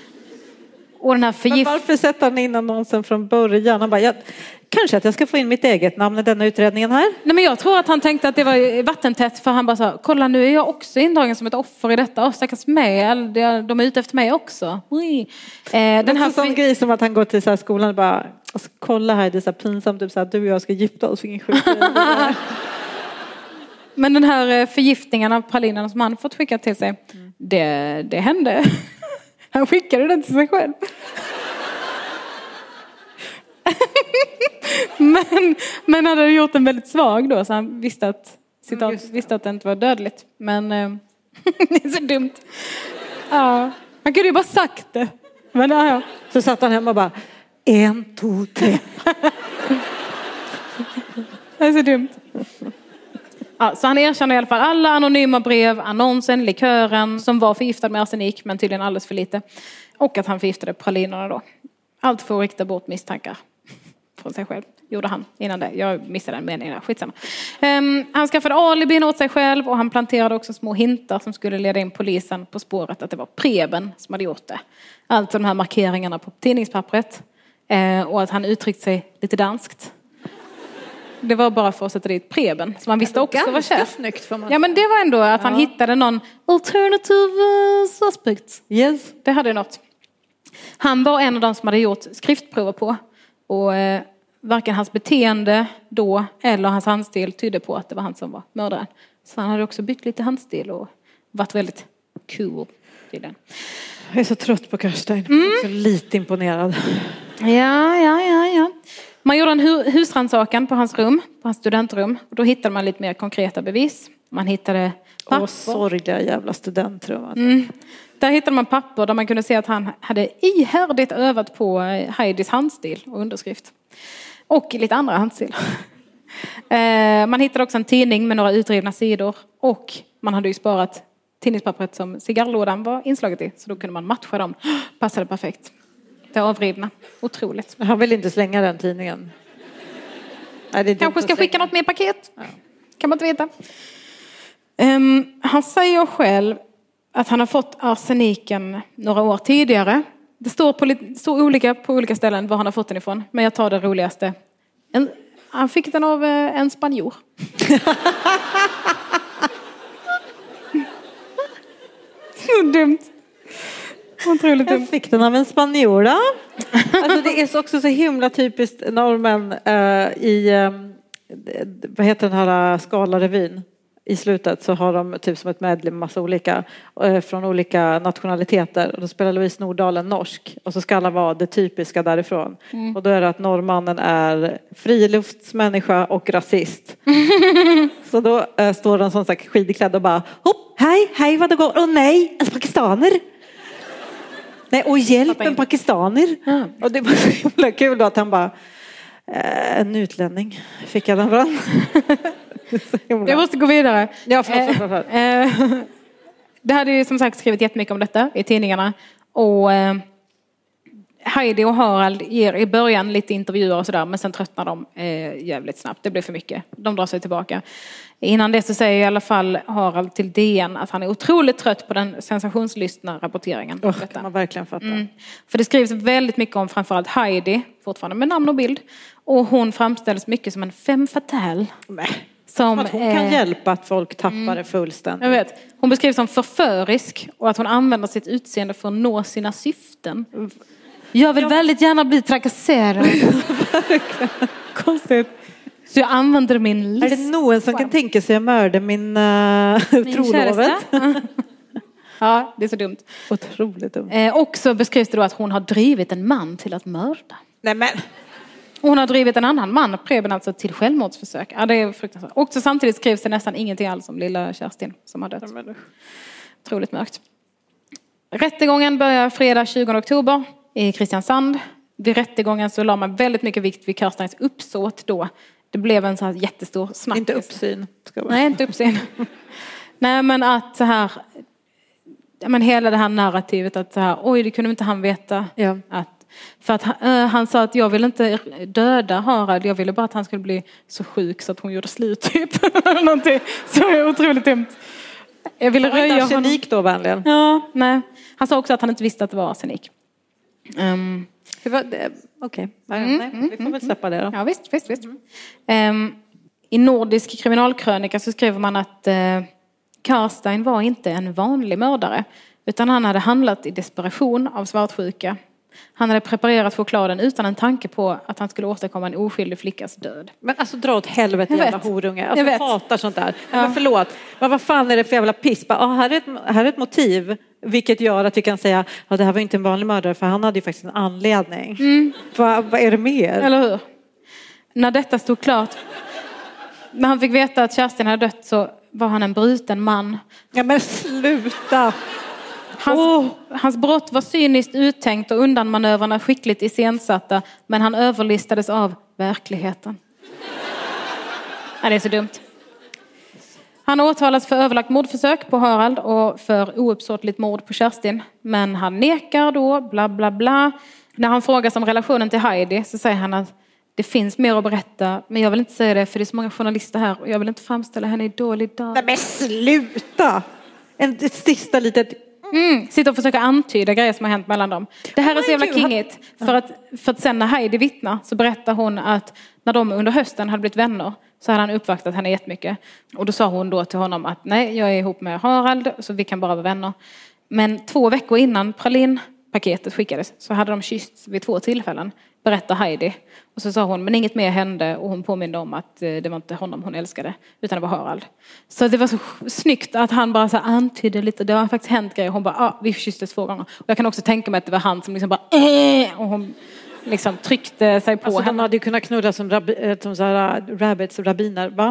Och den här Men varför sätter han in annonsen från början? Han bara, kanske att jag ska få in mitt eget namn i denna utredningen här. Nej, men jag tror att han tänkte att det var vattentätt, för han bara sa, kolla nu är jag också indragen som ett offer i detta. Stackars mig, de är ute efter mig också. Den här sån grej som att han går till så här skolan och bara, alltså, kolla här, det är så här pinsamt, typ så här, du och jag ska gifta oss, ingen sjuk. Men den här förgiftningen av pralinerna som han fått skicka till sig, det hände. Han skickade den till sig själv. men hade gjort den väldigt svag då, så han visste att det inte var dödligt. Men det är så dumt. Ja, han kunde ju bara sagt det. Men ja. Så satt han hemma och bara 1, 2, 3. Det är så dumt. Ja, så han erkände i alla fall alla anonyma brev, annonsen, likören som var förgiftad med arsenik, men tydligen alldeles för lite. Och att han förgiftade pralinerna då. Allt för att rikta bort misstankar från sig själv. Gjorde han innan det. Jag missade den meningen. Skitsamma. Han skaffade alibin åt sig själv och han planterade också små hintar som skulle leda in polisen på spåret att det var Preben som hade gjort det. Alltså de här markeringarna på tidningspappret. Och att han uttryckt sig lite danskt. Det var bara för att sätta dit Preben. Så man visste också var chef. Snyggt för man. Ja, men det var ändå att han hittade någon alternative suspect. Yes. Det hade något. Han var en av de som hade gjort skriftprover på. Och varken hans beteende då eller hans handstil tydde på att det var han som var mördaren. Så han hade också bytt lite handstil och varit väldigt cool till den. Jag är så trött på Karstein. Jag är så lite imponerad. Ja. Man gjorde en husrannsakan på hans rum, på hans studentrum. Och då hittade man lite mer konkreta bevis. Man hittade papper. Sorgliga jävla studentrum. Där hittade man papper där man kunde se att han hade ihärdigt övat på Heidis handstil och underskrift. Och lite andra handstil. Man hittade också en tidning med några utrivna sidor. Och man hade ju sparat tidningspappret som cigarrlådan var inslaget i. Så då kunde man matcha dem. Passade perfekt. Det avrivna. Otroligt. Han vill inte slänga den tidningen. Nej, kanske ska skicka något mer paket. Ja. Kan man inte veta. Han säger själv att han har fått arseniken några år tidigare. Det står olika på olika ställen var han har fått den ifrån. Men jag tar det roligaste. Han fick den av en spanjor. Så dumt. Otroligt dumt. Jag fick den av en spanjor då. Alltså det är också så himla typiskt norrmän i vad heter den här Skala-revyn? I slutet så har de typ som ett medlem massa olika från olika nationaliteter. Och då spelar Louise Nordahl norsk. Och så ska alla vara det typiska därifrån. Och då är det att norrmannen är friluftsmänniska och rasist. Så då står den som sagt skidklädd och bara hopp, hej vad det går. Åh nej, alltså pakistaner. Nej, och hjälp en pakistaner. Och det var så himla kul då att han bara en utlänning fick jag den från. Jag måste gå vidare. Ja, förlåt. Det hade ju som sagt skrivit jättemycket om detta i tidningarna. Och Heidi och Harald ger i början lite intervjuer och sådär. Men sen tröttnar de jävligt snabbt. Det blir för mycket. De drar sig tillbaka. Innan det så säger i alla fall Harald till DN att han är otroligt trött på den sensationslystna rapporteringen. Det kan man verkligen fatta. För det skrivs väldigt mycket om framförallt Heidi. Fortfarande med namn och bild. Och hon framställs mycket som en femme fatale. Som att hon kan hjälpa att folk tappar det fullständigt. Jag vet. Hon beskrivs som förförisk och att hon använder sitt utseende för att nå sina syften. Jag vill väldigt gärna bli trakasserad. Konstigt. Så jag använder min list. Är det någon som kan tänka sig att mörda min trolovet? Ja, det är så dumt. Otroligt dumt. Också beskrivs det då att hon har drivit en man till att mörda. Nej men... Hon har drivit en annan man, Preben alltså, till självmordsförsök. Ja, det är fruktansvärt. Också samtidigt skrivs det nästan ingenting alls om lilla Kerstin som har dött. Otroligt mörkt. Rättegången börjar fredag 20 oktober i Kristiansand. Vid rättegången så la man väldigt mycket vikt vid Karsteins uppsåt då. Det blev en så här jättestor snack. Inte uppsyn. Nej, inte uppsyn. Nej, men att så här... Men hela det här narrativet att så här, oj, det kunde inte han veta. Ja. För att han sa att jag ville inte döda Harald. Jag ville bara att han skulle bli så sjuk så att hon gjorde slut typ. Någonting. Så det är otroligt dumt. Jag ville röja honom. Arsenik då vanligen? Ja, nej. Han sa också att han inte visste att det var arsenik. Okej. Vi får väl släppa det då. Ja, visst. I nordisk kriminalkrönika så skriver man att Karstein var inte en vanlig mördare. Utan han hade handlat i desperation av svartsjuka. Han hade preparerat chokladen utan en tanke på att han skulle åstadkomma en oskyldig flickas död. Men alltså dra åt helvete jävla horunge. Alltså jag hatar sånt där. Ja. Men förlåt. Vad fan är det för jävla piss? Här är ett motiv. Vilket gör att vi kan säga att det här var inte en vanlig mördare. För han hade ju faktiskt en anledning. Vad är det mer? Eller hur? När detta stod klart. När han fick veta att Kerstin hade dött så var han en bruten man. Ja men sluta. Hans brott var cyniskt uttänkt och undanmanövrarna skickligt iscensatta. Men han överlistades av verkligheten. Ja, det är så dumt. Han åtalas för överlagt mordförsök på Harald och för ouppsåtligt mord på Kerstin. Men han nekar då, bla bla bla. När han frågas om relationen till Heidi så säger han att det finns mer att berätta. Men jag vill inte säga det för det är så många journalister här. Och jag vill inte framställa henne i dålig dag. Nej men sluta! Ett sista litet... Sitter och försöker antyda grejer som har hänt mellan dem. Det här är så jävla kingigt. För att sen när Heidi vittnar så berättar hon att när de under hösten hade blivit vänner så hade han uppvaktat henne jättemycket. Och då sa hon då till honom att nej, jag är ihop med Harald så vi kan bara vara vänner. Men 2 veckor innan pralinpaketet skickades så hade de kyssts vid 2 tillfällen. Berättar Heidi. Och så sa hon, men inget mer hände. Och hon påminde om att det var inte honom hon älskade. Utan det var Harald. Så det var så snyggt att han bara så antydde lite. Det har faktiskt hänt grejer. Hon bara, vi kysstes 2 gånger. Och jag kan också tänka mig att det var han som liksom bara, och hon liksom tryckte sig på alltså, henne. De hade ju kunnat knulla som så här, rabbits och rabbiner, va?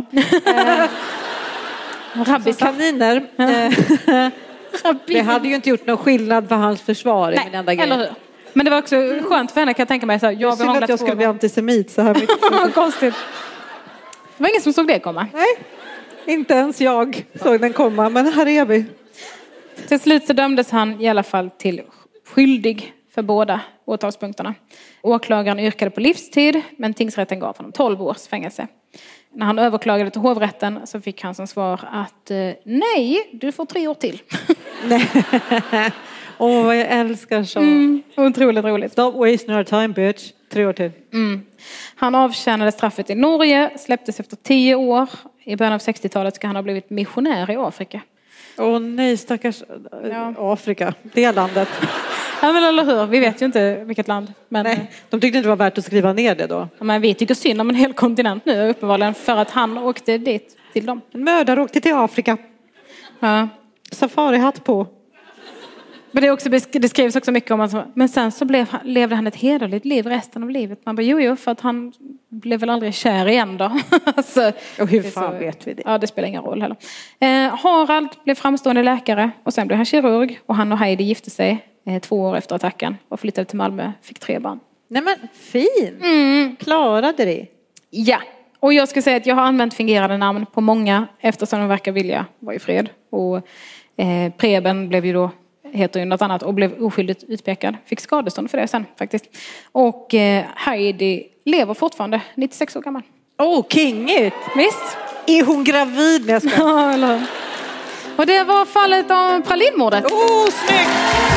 Rabbis. Kaniner. Det hade ju inte gjort någon skillnad för hans försvar. Nej, enda eller hur? Men det var också skönt för henne kan jag tänka mig. Så jag synd att jag skulle bli antisemit så här mycket. Konstigt. Det var ingen som såg det komma. Nej, inte ens jag såg den komma. Men här är vi. Till slut så dömdes han i alla fall till skyldig för båda åtalspunkterna. Åklagaren yrkade på livstid men tingsrätten gav honom 12 års fängelse. När han överklagade till hovrätten så fick han som svar att nej, du får 3 år till. Nej. Vad jag älskar så. Otroligt roligt. Stop wasting our time, bitch. 3 år till. Han avtjänade straffet i Norge, släpptes efter 10 år. I början av 60-talet ska han ha blivit missionär i Afrika. Nej, stackars Afrika. Det landet. Ja, men eller hur? Vi vet ju inte vilket land. Men, nej, de tyckte inte det var värt att skriva ner det då. Men vi tycker synd om en hel kontinent nu uppenbarligen för att han åkte dit till dem. En mördare åkte till Afrika. Ja. Safarihatt på. Men det skrivs också mycket om att, men sen så levde han ett hederligt liv resten av livet. Man bara, jo, för att han blev väl aldrig kär igen då. Så, och hur fan vet vi det? Ja, det spelar ingen roll heller. Harald blev framstående läkare och sen blev han kirurg. Och han och Heidi gifte sig 2 år efter attacken och flyttade till Malmö, fick 3 barn. Nej men, fin! Klarade det? Ja, och jag ska säga att jag har använt fingerade namn på många eftersom de verkar vilja vara i fred. Och Preben blev ju då, heter ju något annat, och blev oskyldigt utpekad. Fick skadestånd för det sen faktiskt. Och Heidi lever fortfarande, 96 år gammal. Kingigt! Visst? Är hon gravid? Jag ska... Ja, eller... Och det var fallet av pralinmordet. Snyggt!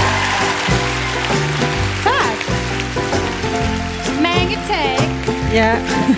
Tack! Mange tack! Ja.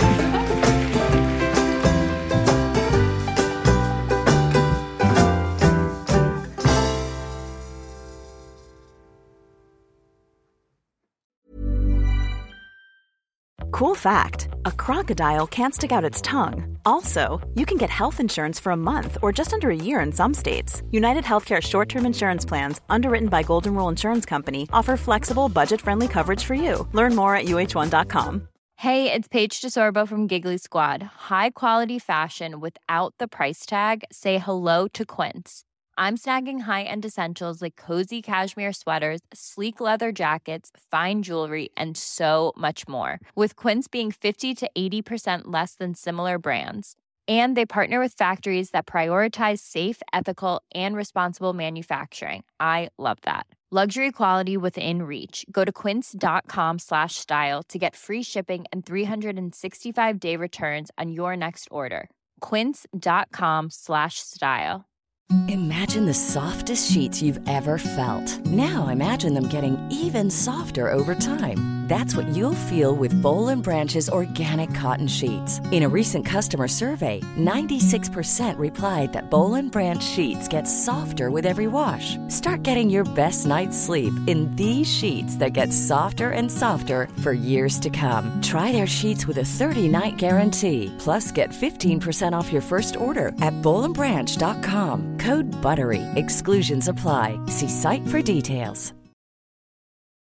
Cool fact, a crocodile can't stick out its tongue. Also, you can get health insurance for a month or just under a year in some states. United Healthcare short-term insurance plans, underwritten by Golden Rule Insurance Company, offer flexible, budget-friendly coverage for you. Learn more at uh1.com. Hey, it's Paige DeSorbo from Giggly Squad. High quality fashion without the price tag. Say hello to Quince. I'm snagging high-end essentials like cozy cashmere sweaters, sleek leather jackets, fine jewelry, and so much more. With Quince being 50 to 80% less than similar brands. And they partner with factories that prioritize safe, ethical, and responsible manufacturing. I love that. Luxury quality within reach. Go to quince.com/style to get free shipping and 365-day returns on your next order. Quince.com/style. Imagine the softest sheets you've ever felt. Now imagine them getting even softer over time. That's what you'll feel with Boll & Branch's organic cotton sheets. In a recent customer survey, 96% replied that Boll & Branch sheets get softer with every wash. Start getting your best night's sleep in these sheets that get softer and softer for years to come. Try their sheets with a 30-night guarantee. Plus, get 15% off your first order at bollandbranch.com. Code BUTTERY. Exclusions apply. See site for details.